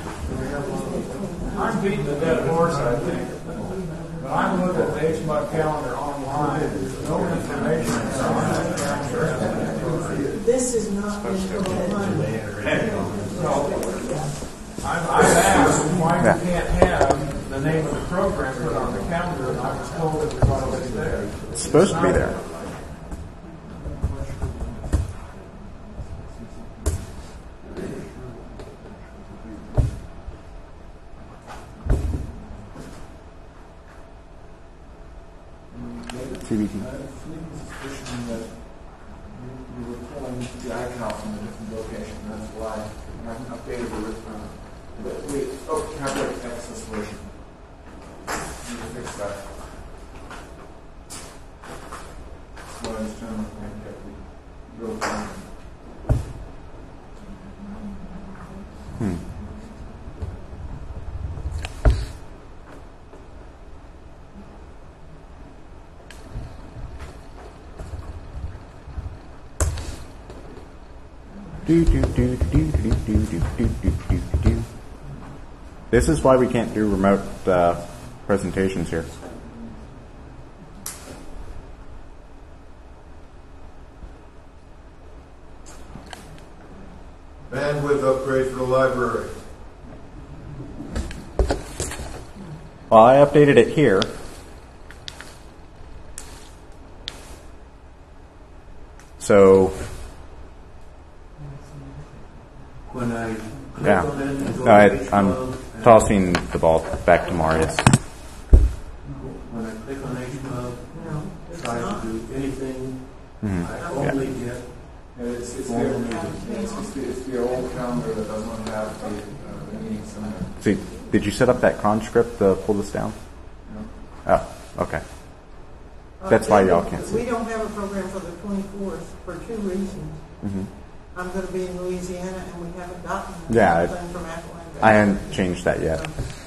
I'm beating the dead horse, I think. But I'm looking at the HMUD calendar online. There's no information on that calendar. This is not No. I've asked why we can't have the name of the program put on the calendar, and I was told it was already there. It's supposed to be there. TBT. Suspicion that you were pulling the icon from a different location. That's why I haven't updated the tablet access version. You can fix that. That's what I was trying to get the real time. This is why we can't do remote presentations here. Bandwidth upgrade for the library. Well, I updated it here. So, When I click yeah. on it and go No, to H12, I'm tossing the ball back to Marius. when I click on H12, try to do anything, Mhm. I only get It's the old calendar that doesn't have the meetings in there. See, did you set up that cron script to pull this down? No. Oh, okay. That's why y'all can't see. We don't have a program for the 24th for 2 reasons. Mm-hmm. I'm going to be in Louisiana, and we haven't gotten Yeah, anything from Appalachian. I hadn't changed that yet.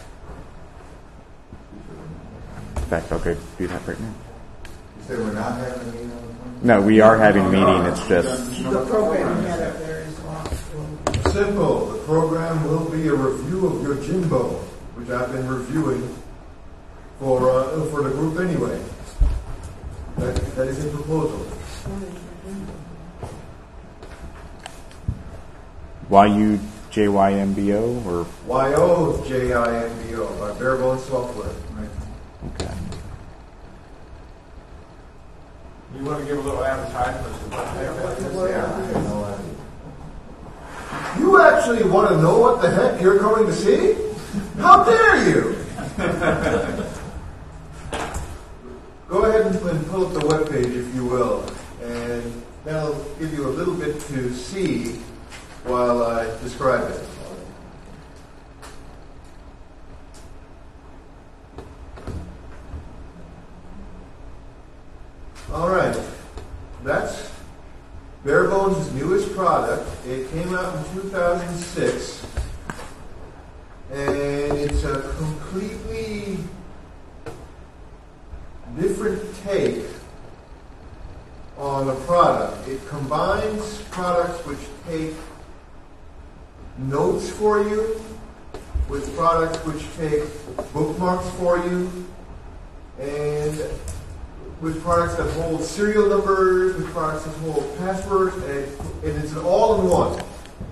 In fact, I'll go do that right now. You say we're not having a meeting on the 20th? No, we are having a meeting. It's just The program we had up there is lost. Simple. The program will be a review of your Jimbo, which I've been reviewing for the group anyway. That is a proposal. YUJYMBO or YOJIMBO by Barebones Software. okay. You want to give a little advertisement? You actually want to know what the heck you're going to see? How dare you! Go ahead and pull up the webpage, if you will, and that'll give you a little bit to see while I describe it. All right, that's Barebones' newest product. It came out in 2006, and it's a completely different take on a product. It combines products which take notes for you with products which take bookmarks for you, and with products that hold serial numbers, with products that hold passwords, and it's an all-in-one.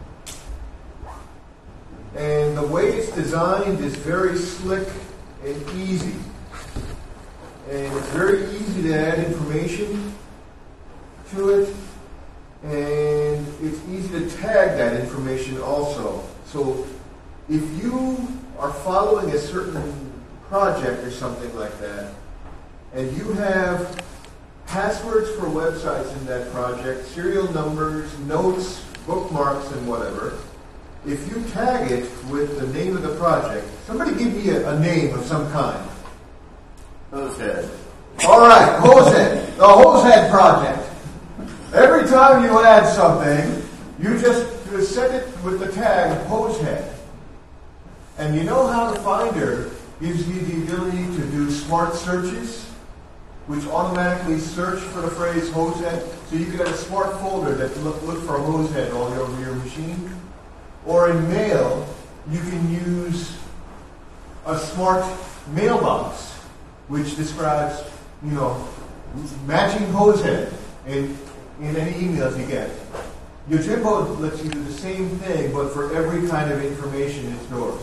And the way it's designed is very slick and easy. And it's very easy to add information to it, and it's easy to tag that information also. So if you are following a certain project or something like that, and you have passwords for websites in that project, serial numbers, notes, bookmarks, and whatever, if you tag it with the name of the project, somebody give me a name of some kind. Hosehead. All right, Hosehead. The Hosehead Project. Every time you add something, you just set it with the tag Hosehead. And you know how the Finder gives you the ability to do smart searches, which automatically search for the phrase Hosehead. So you could have a smart folder that look for a Hosehead all over your machine. Or in mail, you can use a smart mailbox, which describes, matching Hosehead in any emails you get. Your Jimbo lets you do the same thing, but for every kind of information it stores.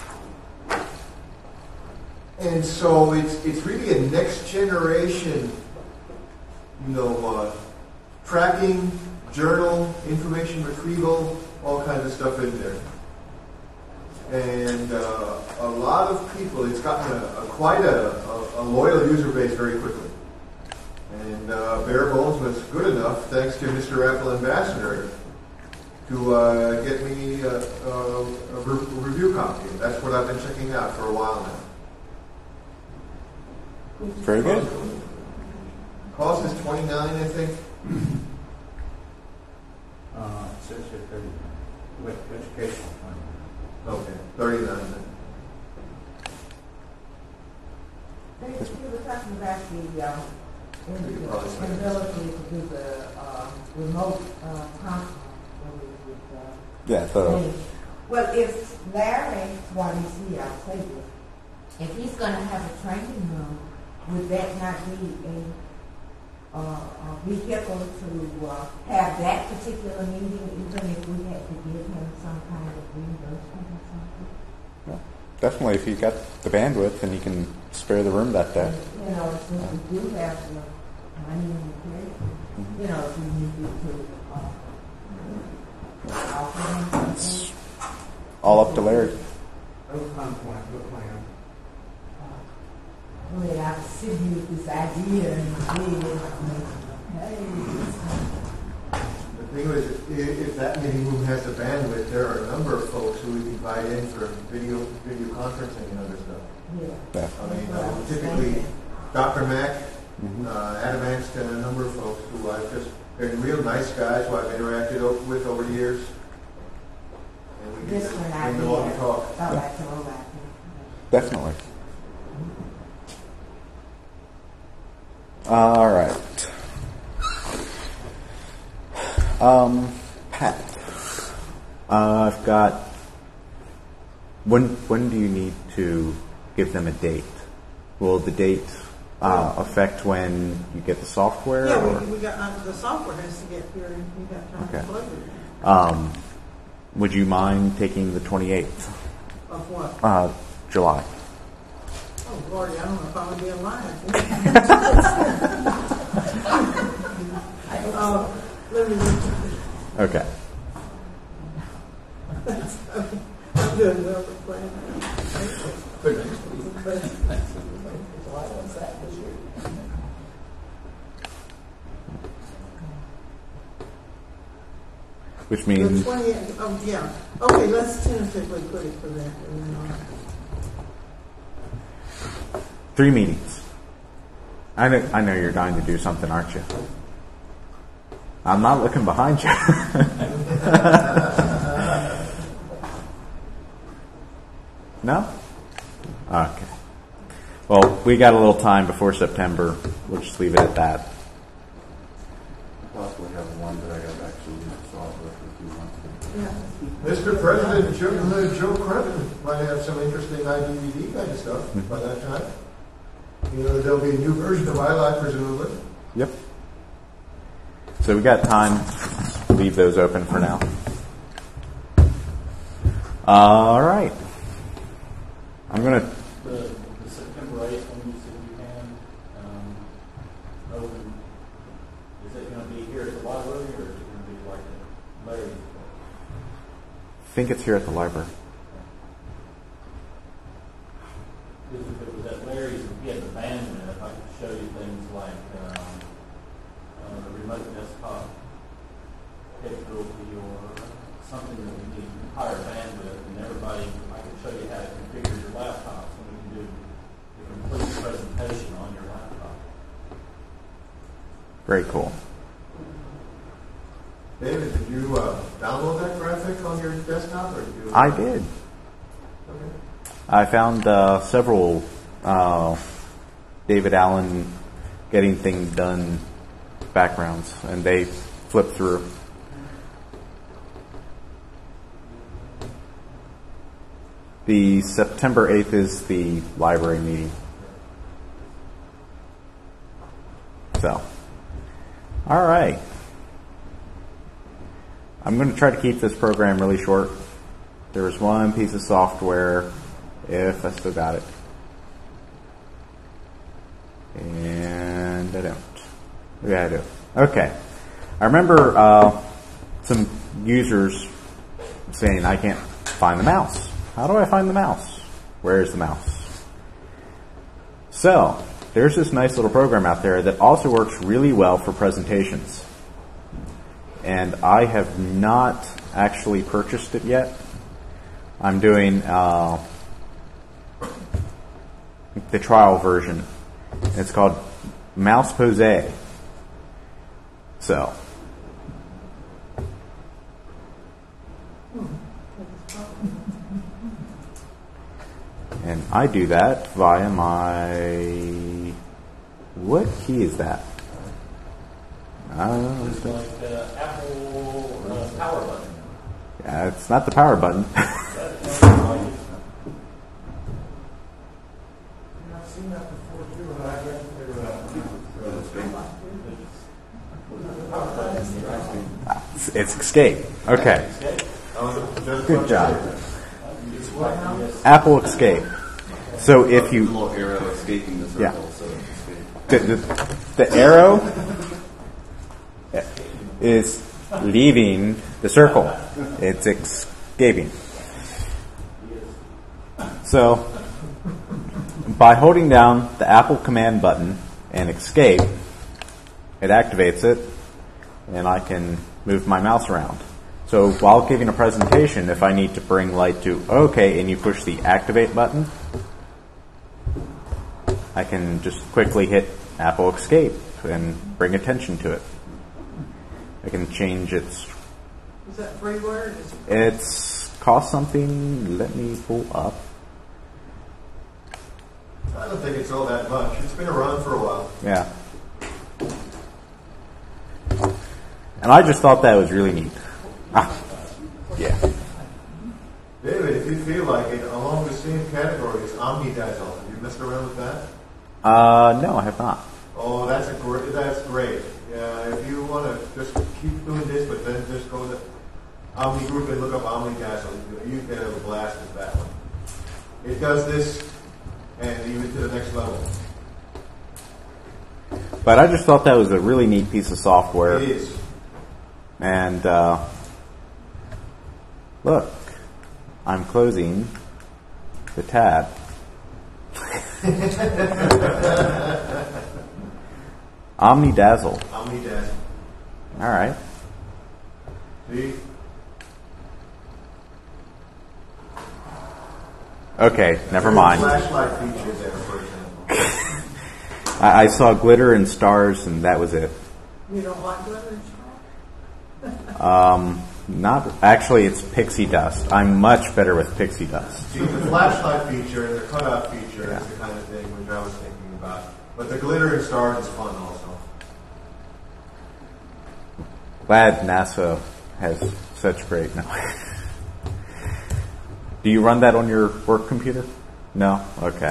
And so it's really a next generation, tracking, journal, information retrieval, all kinds of stuff in there. And a lot of people, it's gotten quite a loyal user base very quickly. And Barebones was good enough, thanks to Mr. Apple Ambassador, to get me a review copy. That's what I've been checking out for a while now. Very good. Cost is $29, I think. It says here 30 with educational funding. Okay, $39 then. You were talking about the ability to do the remote conference. Yeah, Well, if Larry, while he's here, I'll say this. If he's going to have a training room, would that not be a vehicle to have that particular meeting, even if we had to give him some kind of reimbursement or something? Yeah, definitely, if he's got the bandwidth and he can spare the room that day. Since we do have the money in the credit, if we need to offer him something. It's all up to Larry. Well, I was sitting here with this idea and The thing is, if that meeting room has the bandwidth, there are a number of folks who we can invite in for video conferencing and other stuff. Yeah. I mean, typically, Dr. Mack Adamance and a number of folks who I've just been real nice guys who I've interacted with over the years. And we This can one I bring them all did. to talk. Oh, that's all right. Definitely. All right. Pat, I've got. When do you need to give them a date? Will the date affect when you get the software? Yeah, or? we got, the software has to get here and we got time Okay. to plug it. Would you mind taking the 28th? Of what? July. Oh, Lordy, I don't know if I would be alive. Let me look. Okay. I'm doing well with planning. Which The means 28th, oh, yeah. Okay, let's tentatively put it for that. And then 3 meetings. I know you're dying to do something, aren't you? I'm not looking behind you. No? Okay. Well, we got a little time before September. We'll just leave it at that. Possibly have one that I got actually solve with if you want to. Mr. President, Joe Crutton might have some interesting iDVD kind of stuff by that time. You know, there'll be a new version of iLife, presumably. Yep. So we got time. Leave those open for now. All right. I'm going to... The September 8th one you said you can open, is it going to be here at the library or is it going to be like at Larry's? I think it's here at the library. If it was at Larry's and he had the bandwidth, I could show you things like the remote desktop capability or something that we need higher bandwidth, and everybody, I can show you how to configure your laptops and we can do the complete presentation on your laptop. Very cool. David, did you download that graphic on your desktop? Or did you? I did. Okay. I found several David Allen getting things done backgrounds, and they flip through. The September 8th is the library meeting. So, all right. I'm going to try to keep this program really short. There was one piece of software, if I still got it. And I don't. Yeah, I do. Okay. I remember some users saying, I can't find the mouse. How do I find the mouse? Where is the mouse? So, there's this nice little program out there that also works really well for presentations. And I have not actually purchased it yet. I'm doing the trial version. It's called Mouse Pose. So, and I do that via my, what key is that? It's like Apple power button. Yeah, it's not the power button. It's Escape. Okay. Good job. Apple Escape. So if you... little arrow escaping the circle. Yeah. So escape. The arrow is leaving the circle. It's escaping. So by holding down the Apple command button and escape, it activates it, and I can move my mouse around. So while giving a presentation, if I need to bring light to OK and you push the activate button, I can just quickly hit Apple Escape and bring attention to it. I can change its. Is that freeware? It's cost something. Let me pull up. I don't think it's all that much. It's been around for a while. Yeah. And I just thought that was really neat. Yeah. David, if you feel like it, along the same category is OmniDazzle. Have you messed around with that? No, I have not. Oh, that's great. Yeah, if you want to just keep doing this, but then just go to Omni Group and look up OmniDazzle, you can have a blast with that one. It does this and even to the next level. But I just thought that was a really neat piece of software. It is. And look, I'm closing the tab. OmniDazzle. OmniDazzle. All right. See? Okay, never mind. Flashlight feature there, for example. I saw glitter and stars, and that was it. You don't like glitter and stars? Not actually. It's pixie dust. I'm much better with pixie dust. See, the flashlight feature and the cutout feature is the kind of thing which I was thinking about. But the glitter and stars is fun also. Glad NASA has such great. No. Do you run that on your work computer? No. Okay.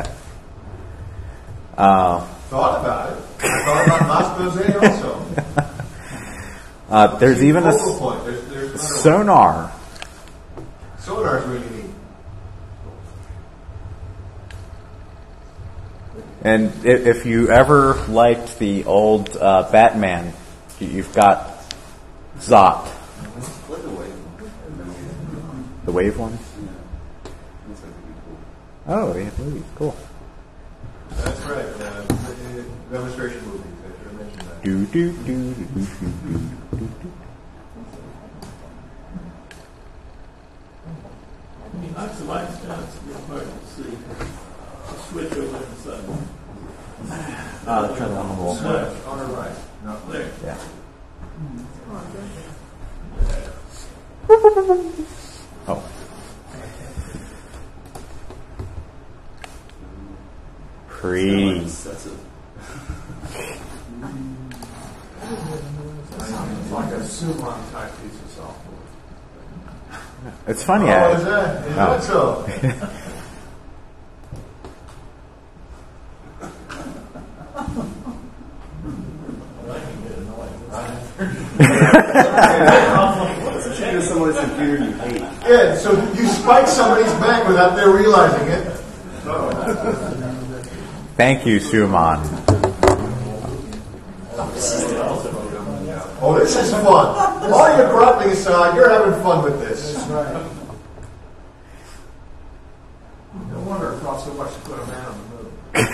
Thought about it. I thought about Moscow's also. There's even a focal point. There's sonar. Sonar is really neat. And if you ever liked the old Batman, you've got Zot. What the wave? The wave one? Oh, they have movies. Cool. That's right. Demonstration movies. I should have mentioned that. Do do do do do do do. He knocks the lights down, it's real hard to see. Switch over to the side. Turn it on the wall. Switch. On the right. No. There. Yeah. Oh. Pretty. It's like a Suman type piece of software. It's funny. Oh, is that so? Someone's computer you hate. Yeah, so you spike somebody's back without their realizing it. Thank you, Suman. Oh, this is fun. All your grunting aside, you're having fun with this. That's right. No wonder it costs so much to put a man on the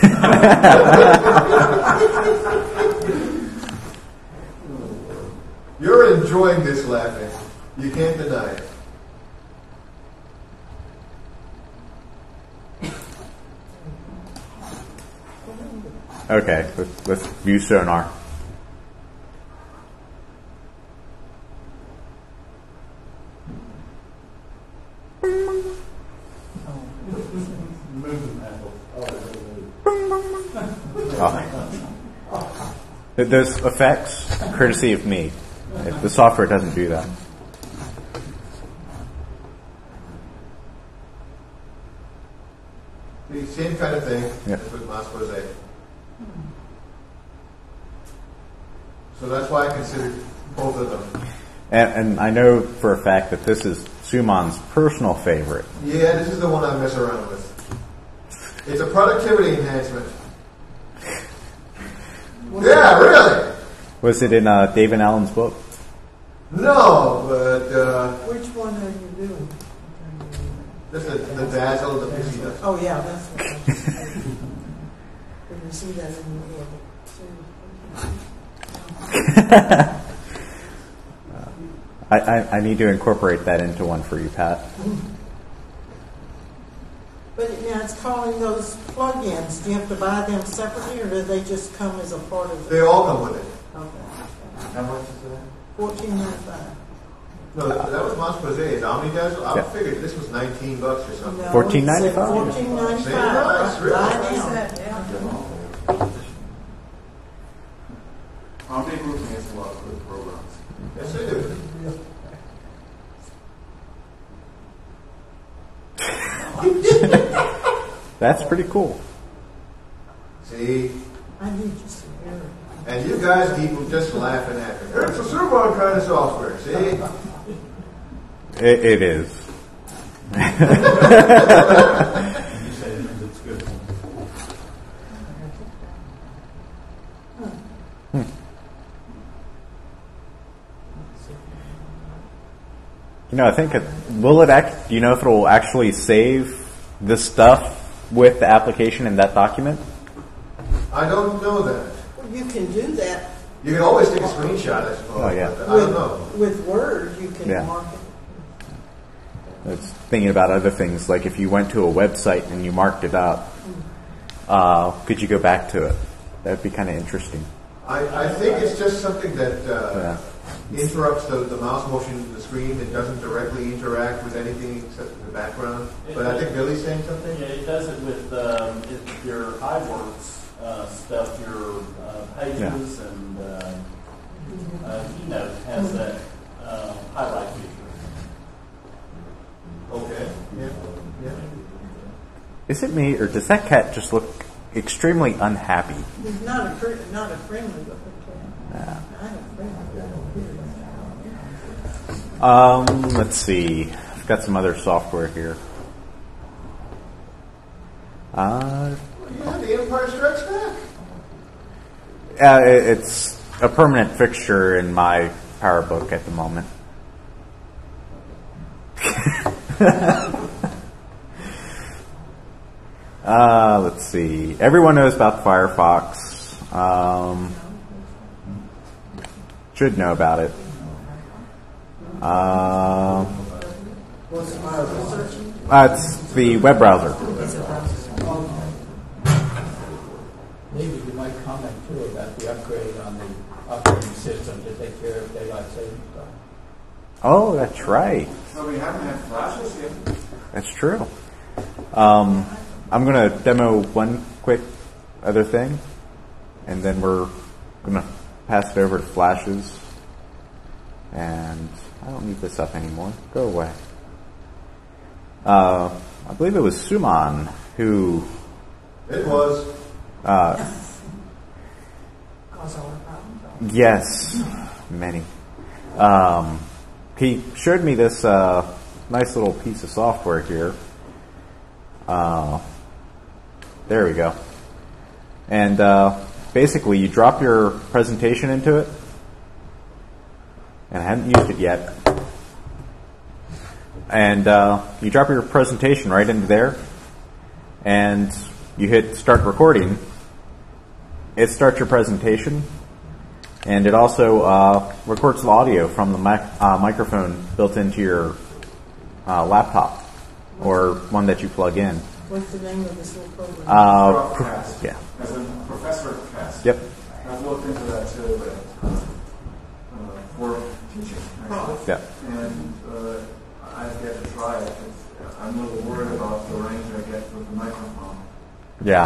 moon. You're enjoying this laughing. You can't deny it. Okay, let's view sonar. Oh. Those effects, courtesy of me. The software doesn't do that. The same kind of thing Yeah. as with Moscow's A. So that's why I considered both of them. And I know for a fact that this is Suman's personal favorite. Yeah, this is the one I mess around with. It's a productivity enhancement. Yeah, really? Was it in David Allen's book? No, but Which one are you doing? just the dazzle, the pixie dust. Oh, yeah, that's what I was saying. When you see that in the book. I need to incorporate that into one for you, Pat. But yeah, it's calling those plugins, do you have to buy them separately, or do they just come as a part of They it? all come with it. Okay. How much is that? $14.95. No, that was Montpellier. Omnidazzle. I Yeah. figured this was $19 or something. No, $14.95? $14.95. Same price, really? Buy now. Omni Group has a lot of good programs. Yes, they do. That's pretty cool. See? I need you some air. And you guys keep just laughing at me. It's a super kind of software, see? It is. You say it means it's good. You know, I think will it act? Do you know if it will actually save this stuff with the application in that document? I don't know that. Well, you can do that You can always take a screenshot, I suppose. Oh, yeah. But I don't know. with Word. You can Yeah. mark it. I was thinking about other things, like if you went to a website and you marked it up, could you go back to it? That'd be kind of interesting. I think it's just something that interrupts the mouse motion of the screen. It doesn't directly interact with anything except the background. But I think Billy's saying something? Yeah, it does it with your iWorks stuff, your pages, and Keynote has that highlight feature. Okay. Yeah. Yeah. Is it me, or does that cat just look extremely unhappy? He's not a friendly looking cat. I don't friendly. Let's see. I've got some other software here. Yeah, the Empire Strikes Back. It's a permanent fixture in my PowerBook at the moment. Let's see. Everyone knows about Firefox. Should know about it. It's the web browser. Maybe you might comment too about the upgrade on the operating system to take care of daylight saving stuff. Oh, that's right. So we haven't had flashes yet. That's true. I'm going to demo one quick other thing, and then we're going to pass it over to flashes. And I don't need this up anymore. Go away. I believe it was Suman who... It was. Cause all the problems. Yes, many. He showed me this nice little piece of software here. There we go. And basically, you drop your presentation into it. And I haven't used it yet. And you drop your presentation right into there. And you hit start recording. It starts your presentation. And it also records the audio from the microphone built into your laptop or one that you plug in. What's the name of this little program? Profcast. Yeah. As in Professor Cast. Yep. I've looked into that too, but for teaching. Actually. Yeah. And I've yet to try it. I'm a little worried about the range I get with the microphone. Yeah.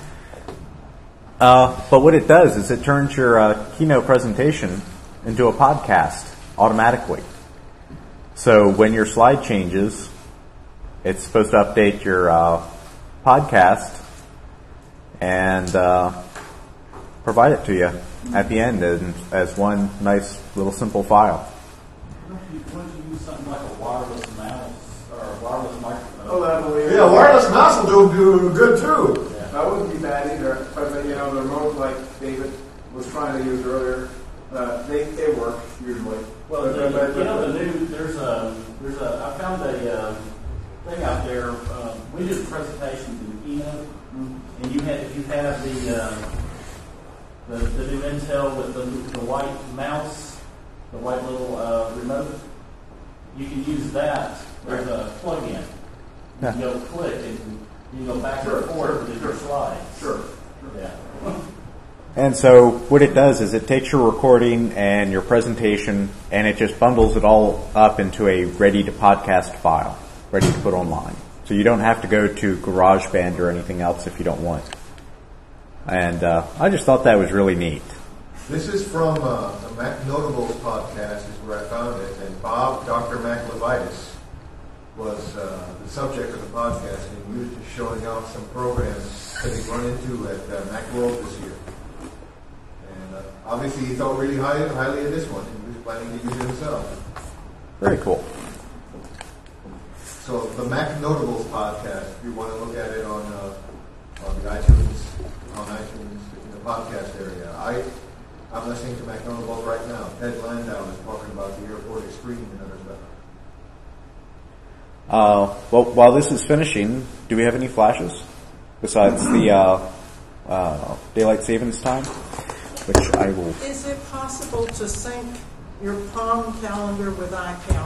But what it does is it turns your keynote presentation into a podcast automatically. So when your slide changes, it's supposed to update your podcast and provide it to you at the end as one nice little simple file. Why don't you use something like a wireless mouse or a wireless microphone? Oh, that will Yeah, wireless mouse will do good too. Yeah. That wouldn't be bad either. But the remote like David was trying to use earlier, they work usually. Well, the new there's a I found a thing out there. We did presentations in Keynote, and if you have the new Intel with the white mouse, the white little remote, you can use that. There's a plug-in. Yeah. You go click, and You go back and forth with your slides. Sure. Yeah. And so what it does is it takes your recording and your presentation and it just bundles it all up into a ready to podcast file, ready to put online. So you don't have to go to GarageBand or anything else if you don't want. And I just thought that was really neat. This is from the Mac Notables podcast is where I found it, and Dr. Mac Levitis was the subject of the podcast, and he was just showing off some programs that he run into at Macworld this year. And obviously he thought really highly of this one, and he was planning to use it himself. Very cool. So the Mac Notables podcast, if you want to look at it on the iTunes, in the podcast area. I'm listening to Mac Notables right now. Ted Landau is talking about the Airport Extreme and other stuff. Well, while this is finishing, do we have any flashes besides the daylight savings time? Which I will. Is it possible to sync your Palm calendar with iCal?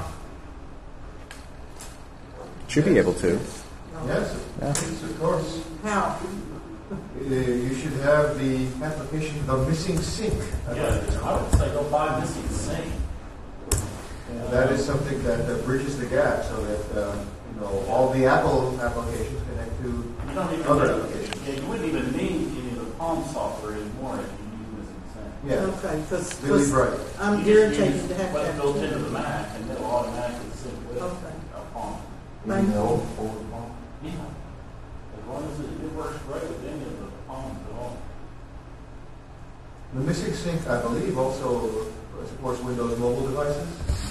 Should be able to. Yes, of course. How? You should have the application, the Missing Sync. Yeah, I would say go buy Missing Sync. That is something that bridges the gap so that all the Apple applications connect to other applications. Yeah, you wouldn't even need any of the Palm software anymore if you use Missing Sync. Yeah. Okay, because Really bright. I'm You just irritated use to have what's that. built into the Mac, and it'll automatically sync with Palm. Thank you. Yeah. As long as it works great with any of the Palms at all. The Missing Sync, I believe, also supports Windows mobile devices.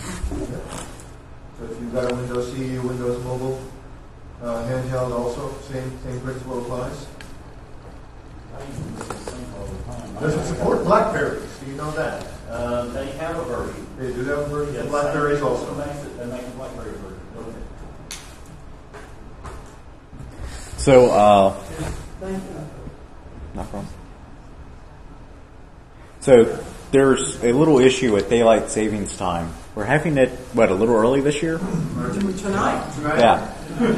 So if you've got a Windows CE, Windows mobile handheld, also same principle applies. I use Missing Sync all the time. Does it support Blackberries? Do you know that? They have a version. They do have a version Yes, of Blackberries also. They make a BlackBerry version. Okay. So, Thank you. no problem. So, there's a little issue with daylight savings time. We're having it, a little early this year? Tonight. Yeah.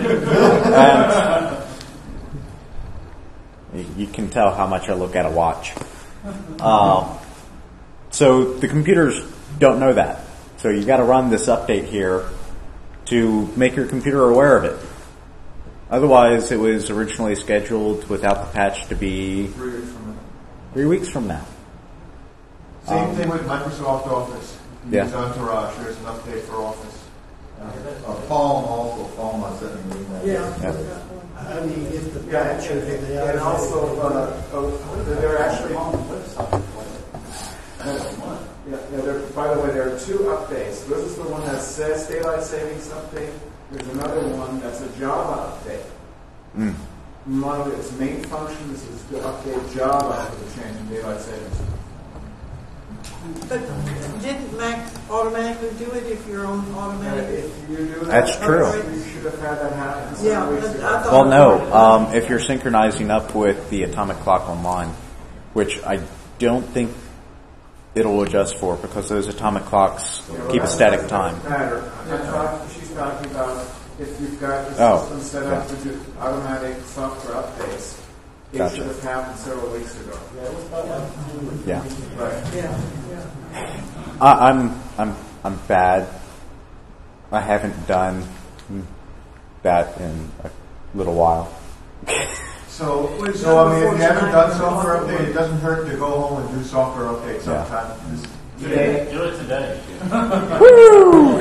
And you can tell how much I look at a watch. So the computers don't know that. So you got to run this update here to make your computer aware of it. Otherwise, it was originally scheduled without the patch to be 3 weeks from now. 3 weeks from now. Same thing with Microsoft Office. If you Yeah. use Entourage, there's an update for Office. Palm also, Palm I sent an email. Yeah. How do you get the Yeah, patch of the and also they're actually by the way, there are 2 updates. This is the one that says daylight savings update. There's another one that's a Java update. One of its main functions is to update Java for the change in daylight savings. But didn't Mac automatically do it if you're on automatic? If you do that, That's true. You should have had that happen. Yeah, some weeks ago. I thought. Well, no. If you're synchronizing up with the Atomic Clock Online, which I don't think it'll adjust for because those atomic clocks keep a static time. She's talking about if you've got the system set up to do automatic software updates. It Gotcha. should have happened several weeks ago. Yeah, it was about like 2 or 3 Yeah. weeks ago. Right. Yeah. I'm bad. I haven't done that in a little while. So I mean, if you haven't done software update, it doesn't hurt to go home and do software update sometime. Today. Do it today. Woo!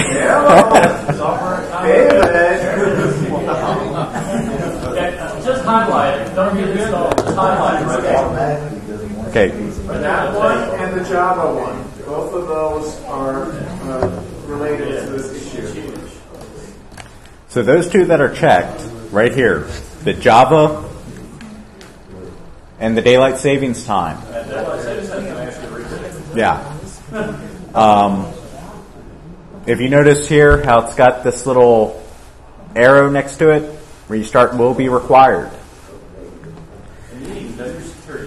Just highlight it. Don't get it installed. Just highlight it right there. Okay. That one and the Java one, both of those are related to this issue. So those 2 that are checked right here, the Java and the daylight savings time. Yeah. If you notice here how it's got this little arrow next to it, restart will be required. And you need to do your security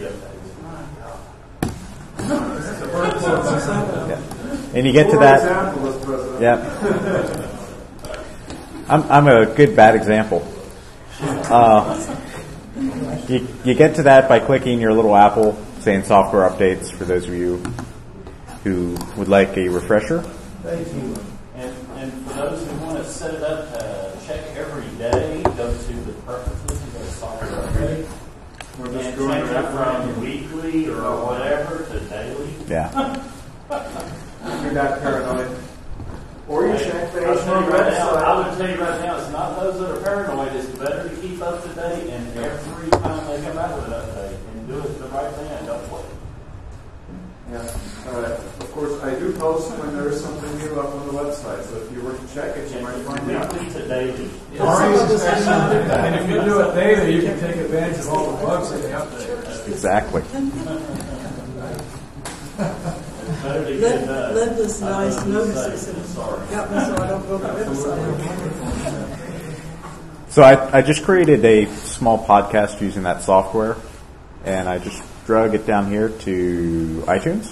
Yeah. And you get to that. Yeah. I'm a good bad example. You get to that by clicking your little apple saying software updates for those of you who would like a refresher. Thank you. And for those who want to set it up to check every day, go to the preferences and go to software update. We're And just change going it right from weekly or whatever to daily. Yeah. If you're not paranoid. Or you check the I would tell you right now, website. I would tell you right now, it's not those that are paranoid. It's better to keep up to date, and every time they come out with an update, and do it the right thing, and don't wait. Yeah. Of course, I do post when there's something new up on the website, so if you were to check it, you might find out. Weekly to daily. And if you do it daily, you can take advantage of all the bugs in the update. Exactly. Linda's nice notices and got me so I don't go to the website. So I just created a small podcast using that software, and I just drug it down here to iTunes.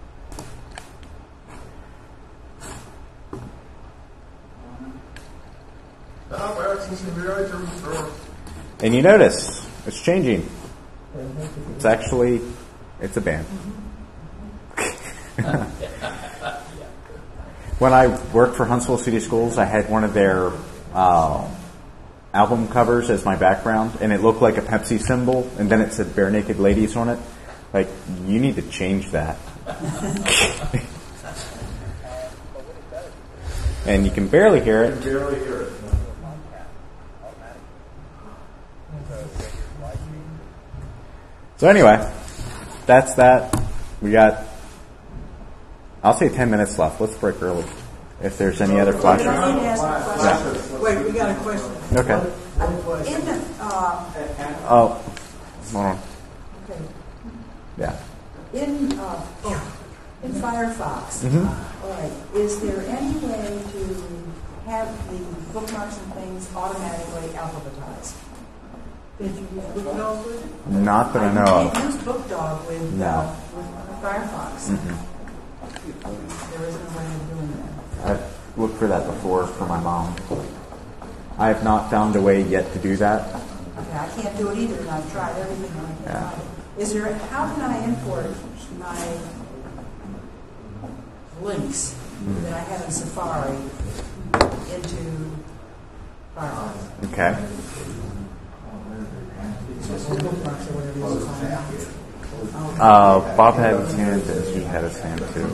And you notice it's changing. It's a band. When I worked for Huntsville City Schools, I had one of their album covers as my background, and it looked like a Pepsi symbol, and then it said Bare Naked Ladies on it. Like, you need to change that. And you can barely hear it. So anyway, that's that. We got, I'll say 10 minutes left. Let's break early. If there's any other flashes. Yeah. Wait, we got a question. Okay. In the, Oh, hold on. okay. Yeah. In Firefox, all right, is there any way to have the bookmarks and things automatically alphabetized? Did you use BookDog with it? Not that I know of. You can't use BookDog with Firefox. There is no way of doing that. I've looked for that before for my mom. I have not found a way yet to do that. Okay, I can't do it either, and I've tried everything and I can't find it. Is there? How can I import my links that I have in Safari into Firefox? Okay. Bob had his hand and he had his hand too.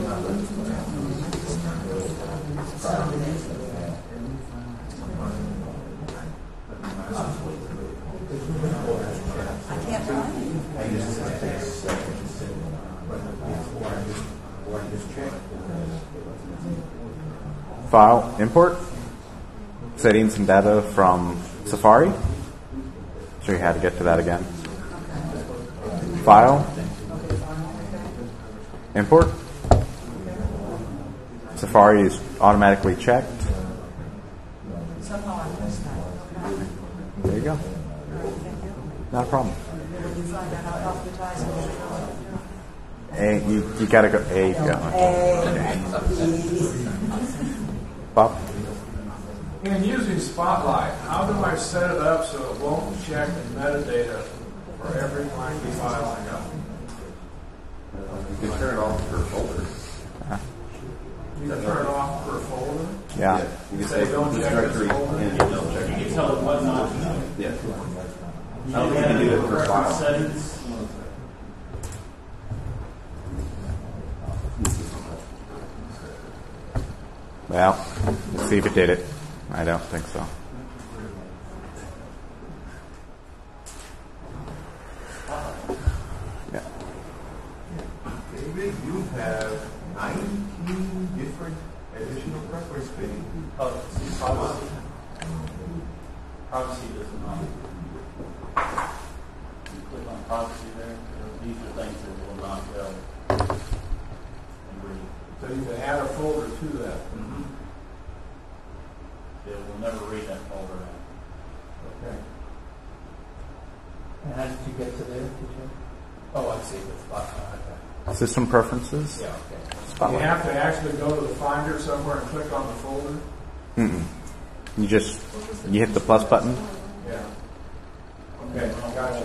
I can't find it. File, import, settings and data from Safari. Show you how to get to that again. File, import. Safari is automatically checked. Somehow I missed that. There you go. Not a problem. When you find out how to alphabetize it, And you gotta go. A, Bob? In using Spotlight, how do I set it up so it won't check the metadata for every blanky file I got? You can turn it off per folder. You can turn it off per folder? Yeah. You can Say don't check this folder. and don't check You it. can tell it what not to do. Yeah. I don't think you can do that per file. Settings. Well, let's see if it did it. I don't think so. Yeah. David, you have 19 different additional preference fields. Oh, see, privacy. Privacy doesn't matter. You click on privacy there. These are things that will not go and read. So you can add a folder to that. It will never read that folder out. Okay. And how did you get to there, TJ? Oh, I see. The Spotlight. Okay. System preferences. Yeah, okay. You Spotlight. have to actually go to the Finder somewhere and click on the folder? You hit the plus button. Yeah. Okay, gotcha.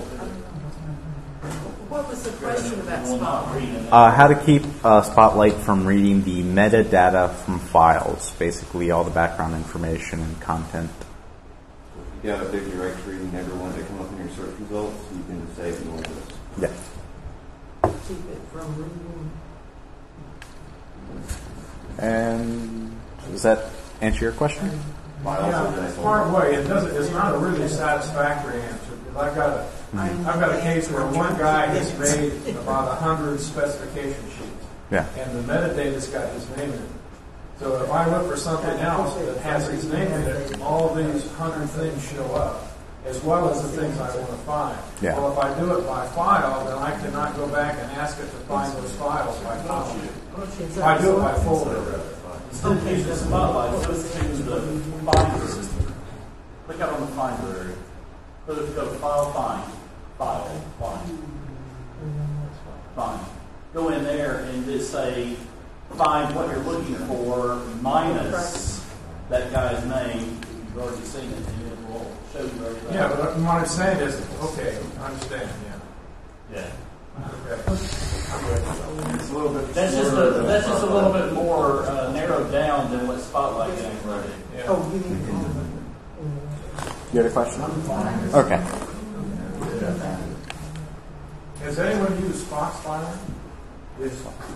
What was the question about Spotlight? How to keep Spotlight from reading the metadata from files, basically all the background information and content. You got a big directory and everyone that come up in your search results, you can just say ignore this. Yeah. Keep it from reading. And does that answer your question? Yeah, part way. It's not a really satisfactory answer. Because I've got a case where one guy has made about 100 specification sheets. Yeah. And the metadata's got his name in it. So if I look for something else that has his name in it, all these 100 things show up, as well as the things I want to find. Yeah. Well, if I do it by file, then I cannot go back and ask it to find those files by file. If I do it by folder, Instead of using Spotlight, go to the Finder system. Click out on the Finder area. Go to File, Find. Go in there and just say, find what you're looking for minus that guy's name. You've already seen it, and it will show you everything. Yeah, but what I'm saying is, okay, I understand, yeah. Okay. It's a little bit. That's just a little bit more narrowed down than what Spotlight is. Yeah. Oh, you need You had a question? Okay. Has anyone used Foxfire? Yes.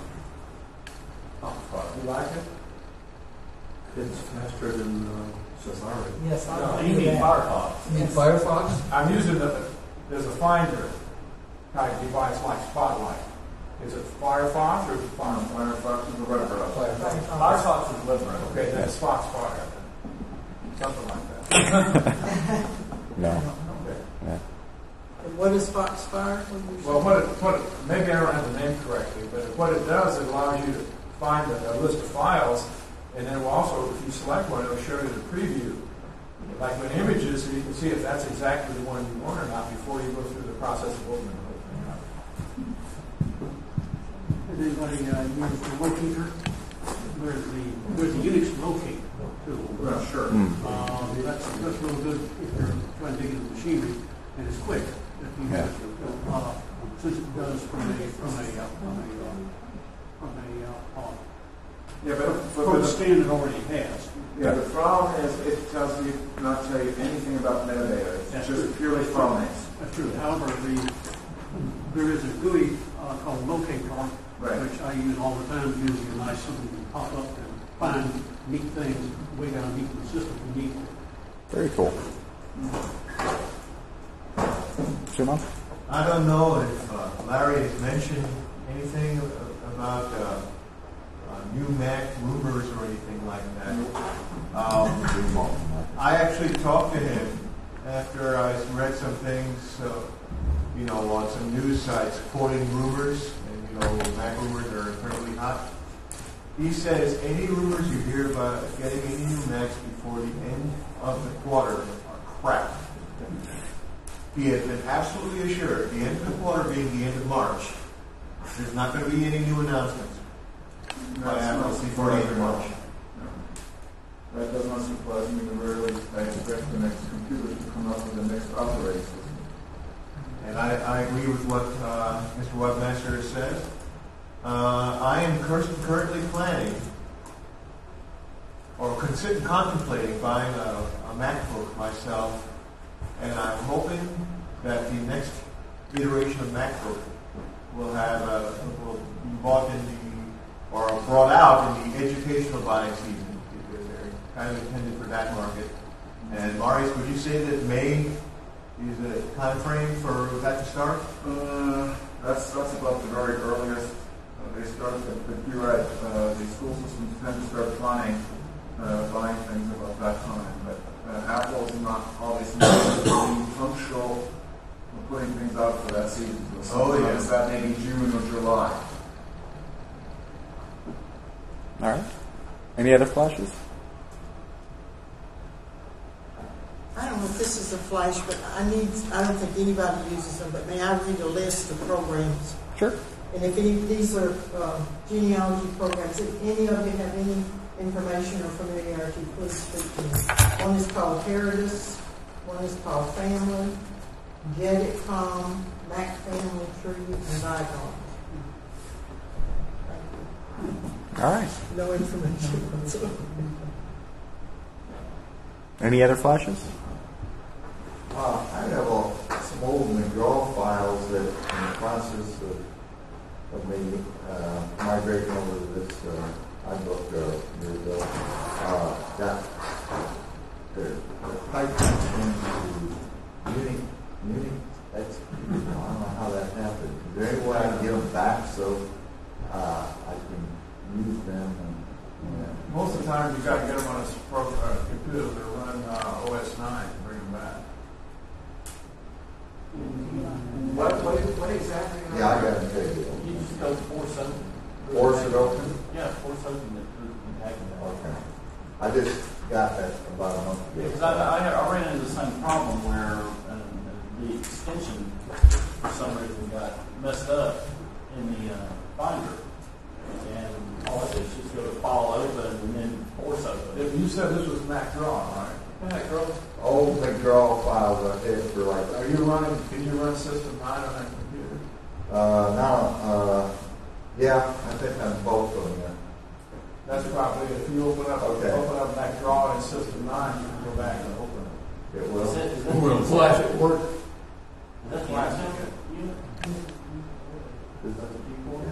You like it? It's faster than Safari. Yes, I No, you mean Firefox. You mean Firefox? I'm using there's a Finder type device like Spotlight. Is it Firefox or is it Firefox? Firefox is the web browser. Firefox is web browser. Okay, that's Foxfire. Something like that. No. Okay. Yeah. What is Foxfire? Well, maybe I don't have the name correctly, but what it does, it allows you to find a list of files, and then it will also, if you select one, it will show you the preview. Like with images, so you can see if that's exactly the one you want or not before you go through the process of opening it. Has anybody used the locator? There's the Unix locator tool. Well, sure. That's real good if you're trying to dig into machinery, and it's quick. If you since it does from a from the stand it already has. Yeah, the problem is it tells you not to tell you anything about metadata. It's just purely file names. That's true. However, there is a GUI called Locator, which I use all the time. It gives you a nice something to pop up and find neat things way down deep in the system you need. Very cool. Shimon? I don't know if Larry has mentioned anything about new Mac rumors or anything like that. I actually talked to him after I read some things, on some news sites quoting rumors, and Mac rumors are incredibly hot. He says any rumors you hear about getting any new Macs before the end of the quarter are crap. He has been absolutely assured, the end of the quarter being the end of March, there's not going to be any new announcements. Before the end of March. No. That does not surprise me. Rarely I expect the next computer to come up with the next operating system. And I agree with what Mr. Webmaster has said. I am currently planning or contemplating buying a MacBook myself, and I'm hoping that the next iteration of MacBook will be bought brought out in the educational buying season, because they're kind of intended for that market. And Marius, would you say that May is a time frame for that to start? That's about the very earliest they start. But you're right. The school systems tend to start buying things about that time. But Apple is not always being punctual with putting things out for that season. So sometimes that may be June or July. All right. Any other flashes? I don't know if this is a flash, but I don't think anybody uses them, but may I read a list of programs? Sure. And if these are genealogy programs, if any of you have any information or familiarity, please speak to me. One is called Heredis, one is called Family, Gedit.com, Mac Family Tree, and Zygon. All right. No information. Any other flashes? I have some old McGraw files that, in the process of me migrating over to this iBook year ago, got they're typed into Unix. I don't know how that happened. Is there any way I can get them back so I can use them? Most of the time, you got to get them on a computer that run OS 9 and bring them back. What exactly? Yeah, I got it. You just go force open. Force it open? Yeah, force open it through the Okay. I just got that about a month ago. Yeah, because I ran into the same problem where the extension, for some reason, got messed up in the binder. And all I did was just go to file open and then force open. You said this was MacDraw, right? MacDraw. Old McGraw files I had for like. Can you run System 9 on that computer? Yeah, I think I'm both of them. Yeah. That's probably, if you open up MacDraw in System 9, you can go back and open it. It will. Will flash it work? Is that the Access unit? Is that the keyboard?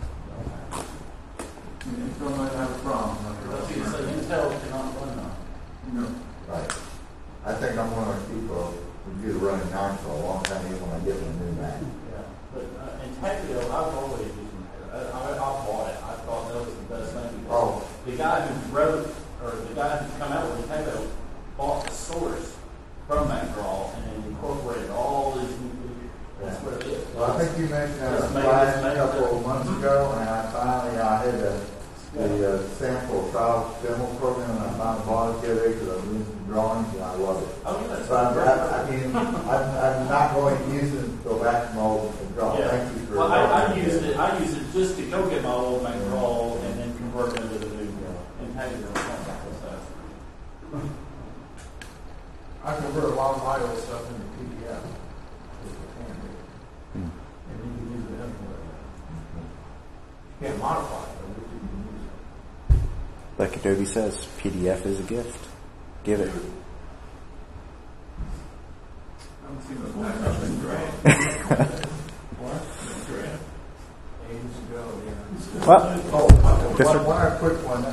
You still might have a problem. So Intel cannot run that. No. Right. I think I'm going to keep a computer running now for a long time, even when I get my new Mac. Yeah, but Intagio, I've always used Intagio. I bought it. I thought that was the best thing. Because the guy who wrote, or the guy who come out with Intagio, bought the source from MacDraw and incorporated all these new features. That's what it is. Well, I think you mentioned that a couple of months ago, and I finally had the sample trial demo program, and I finally bought it the other day because I was doing some drawings, and I love it. Oh, yeah. But I'm not going to use it to go back to my old McGraw. Yeah. Thank you for well, I used it just to go get my old MacDraw and then convert it into the new Intagio. I convert a lot of my old stuff into PDF. And you can use it anywhere. You can't modify it, but you can use it. Like Adobe says, PDF is a gift. Give it. I haven't seen those backups in Grant. What? Grant. Ages ago, yeah. Well, one quick one.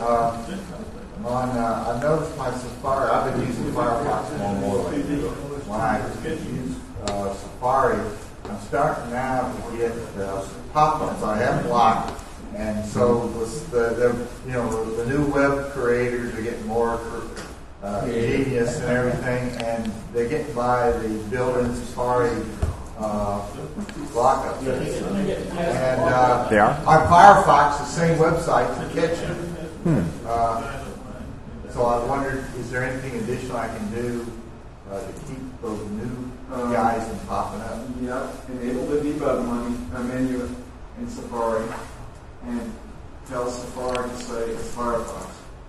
I noticed my Safari. I've been using Firefox more lately. When I use Safari, I'm starting now to get pop-ups. I have blocked, and so the new web creators are getting more genius and everything, and they're getting by the built-in Safari lockup. And they are? On Firefox, the same website to catch it. So I wondered, is there anything additional I can do to keep those new guys from popping up? Yep, enable the debug menu in Safari and tell Safari to say it's Firefox.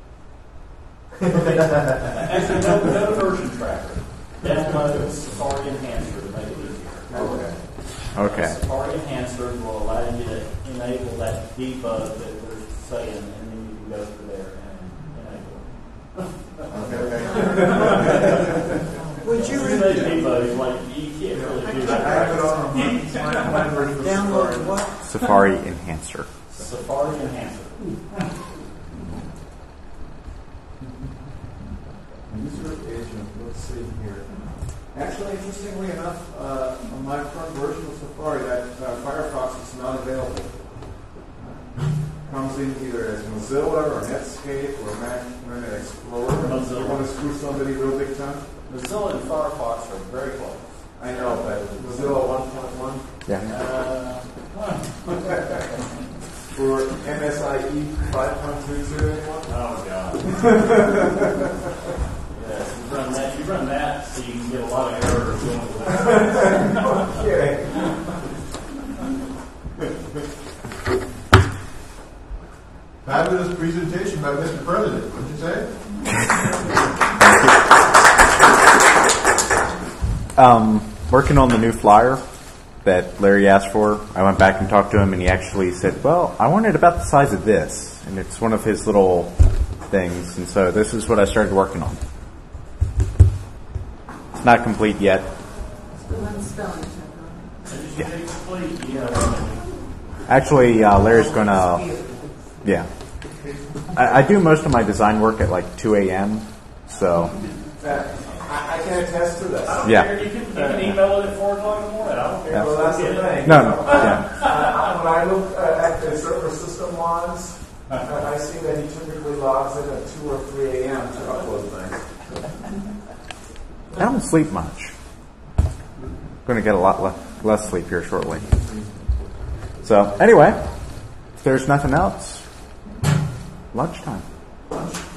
Actually, no version tracker. Download Safari Enhancer to make it easier. Okay. Safari Enhancer will allow you to enable that debug that we're saying, and then you can go through there and enable it. Would you debug like you can't really do that? download what? Safari Enhancer. Safari Enhancer. User agent, let's see here. Actually, interestingly enough, on my current version of Safari, that Firefox is not available. Comes in either as Mozilla or Netscape or Mac Internet Explorer. You want to screw somebody real big time? Mozilla and Firefox are very close. I know, but Mozilla 1.1? Yeah. For MSIE 5.30 anyone? Oh, God. Yes, you run that so you can get a lot of errors going with that. Okay. Fabulous presentation by Mr. President. What'd you say? working on the new flyer that Larry asked for. I went back and talked to him, and he actually said, well, I want it about the size of this. And it's one of his little things. And so this is what I started working on. It's not complete yet. Actually, Larry's going to, yeah. I do most of my design work at like 2 a.m., so. I can attest to this. Yeah. You can email it at 4 o'clock in the morning. I don't care. Well, that's the thing. No, yeah. When I look at the server system logs, I see that he typically logs in at 2 or 3 a.m. to upload things. I don't sleep much. Going to get a lot less sleep here shortly. So, anyway, if there's nothing else, lunchtime.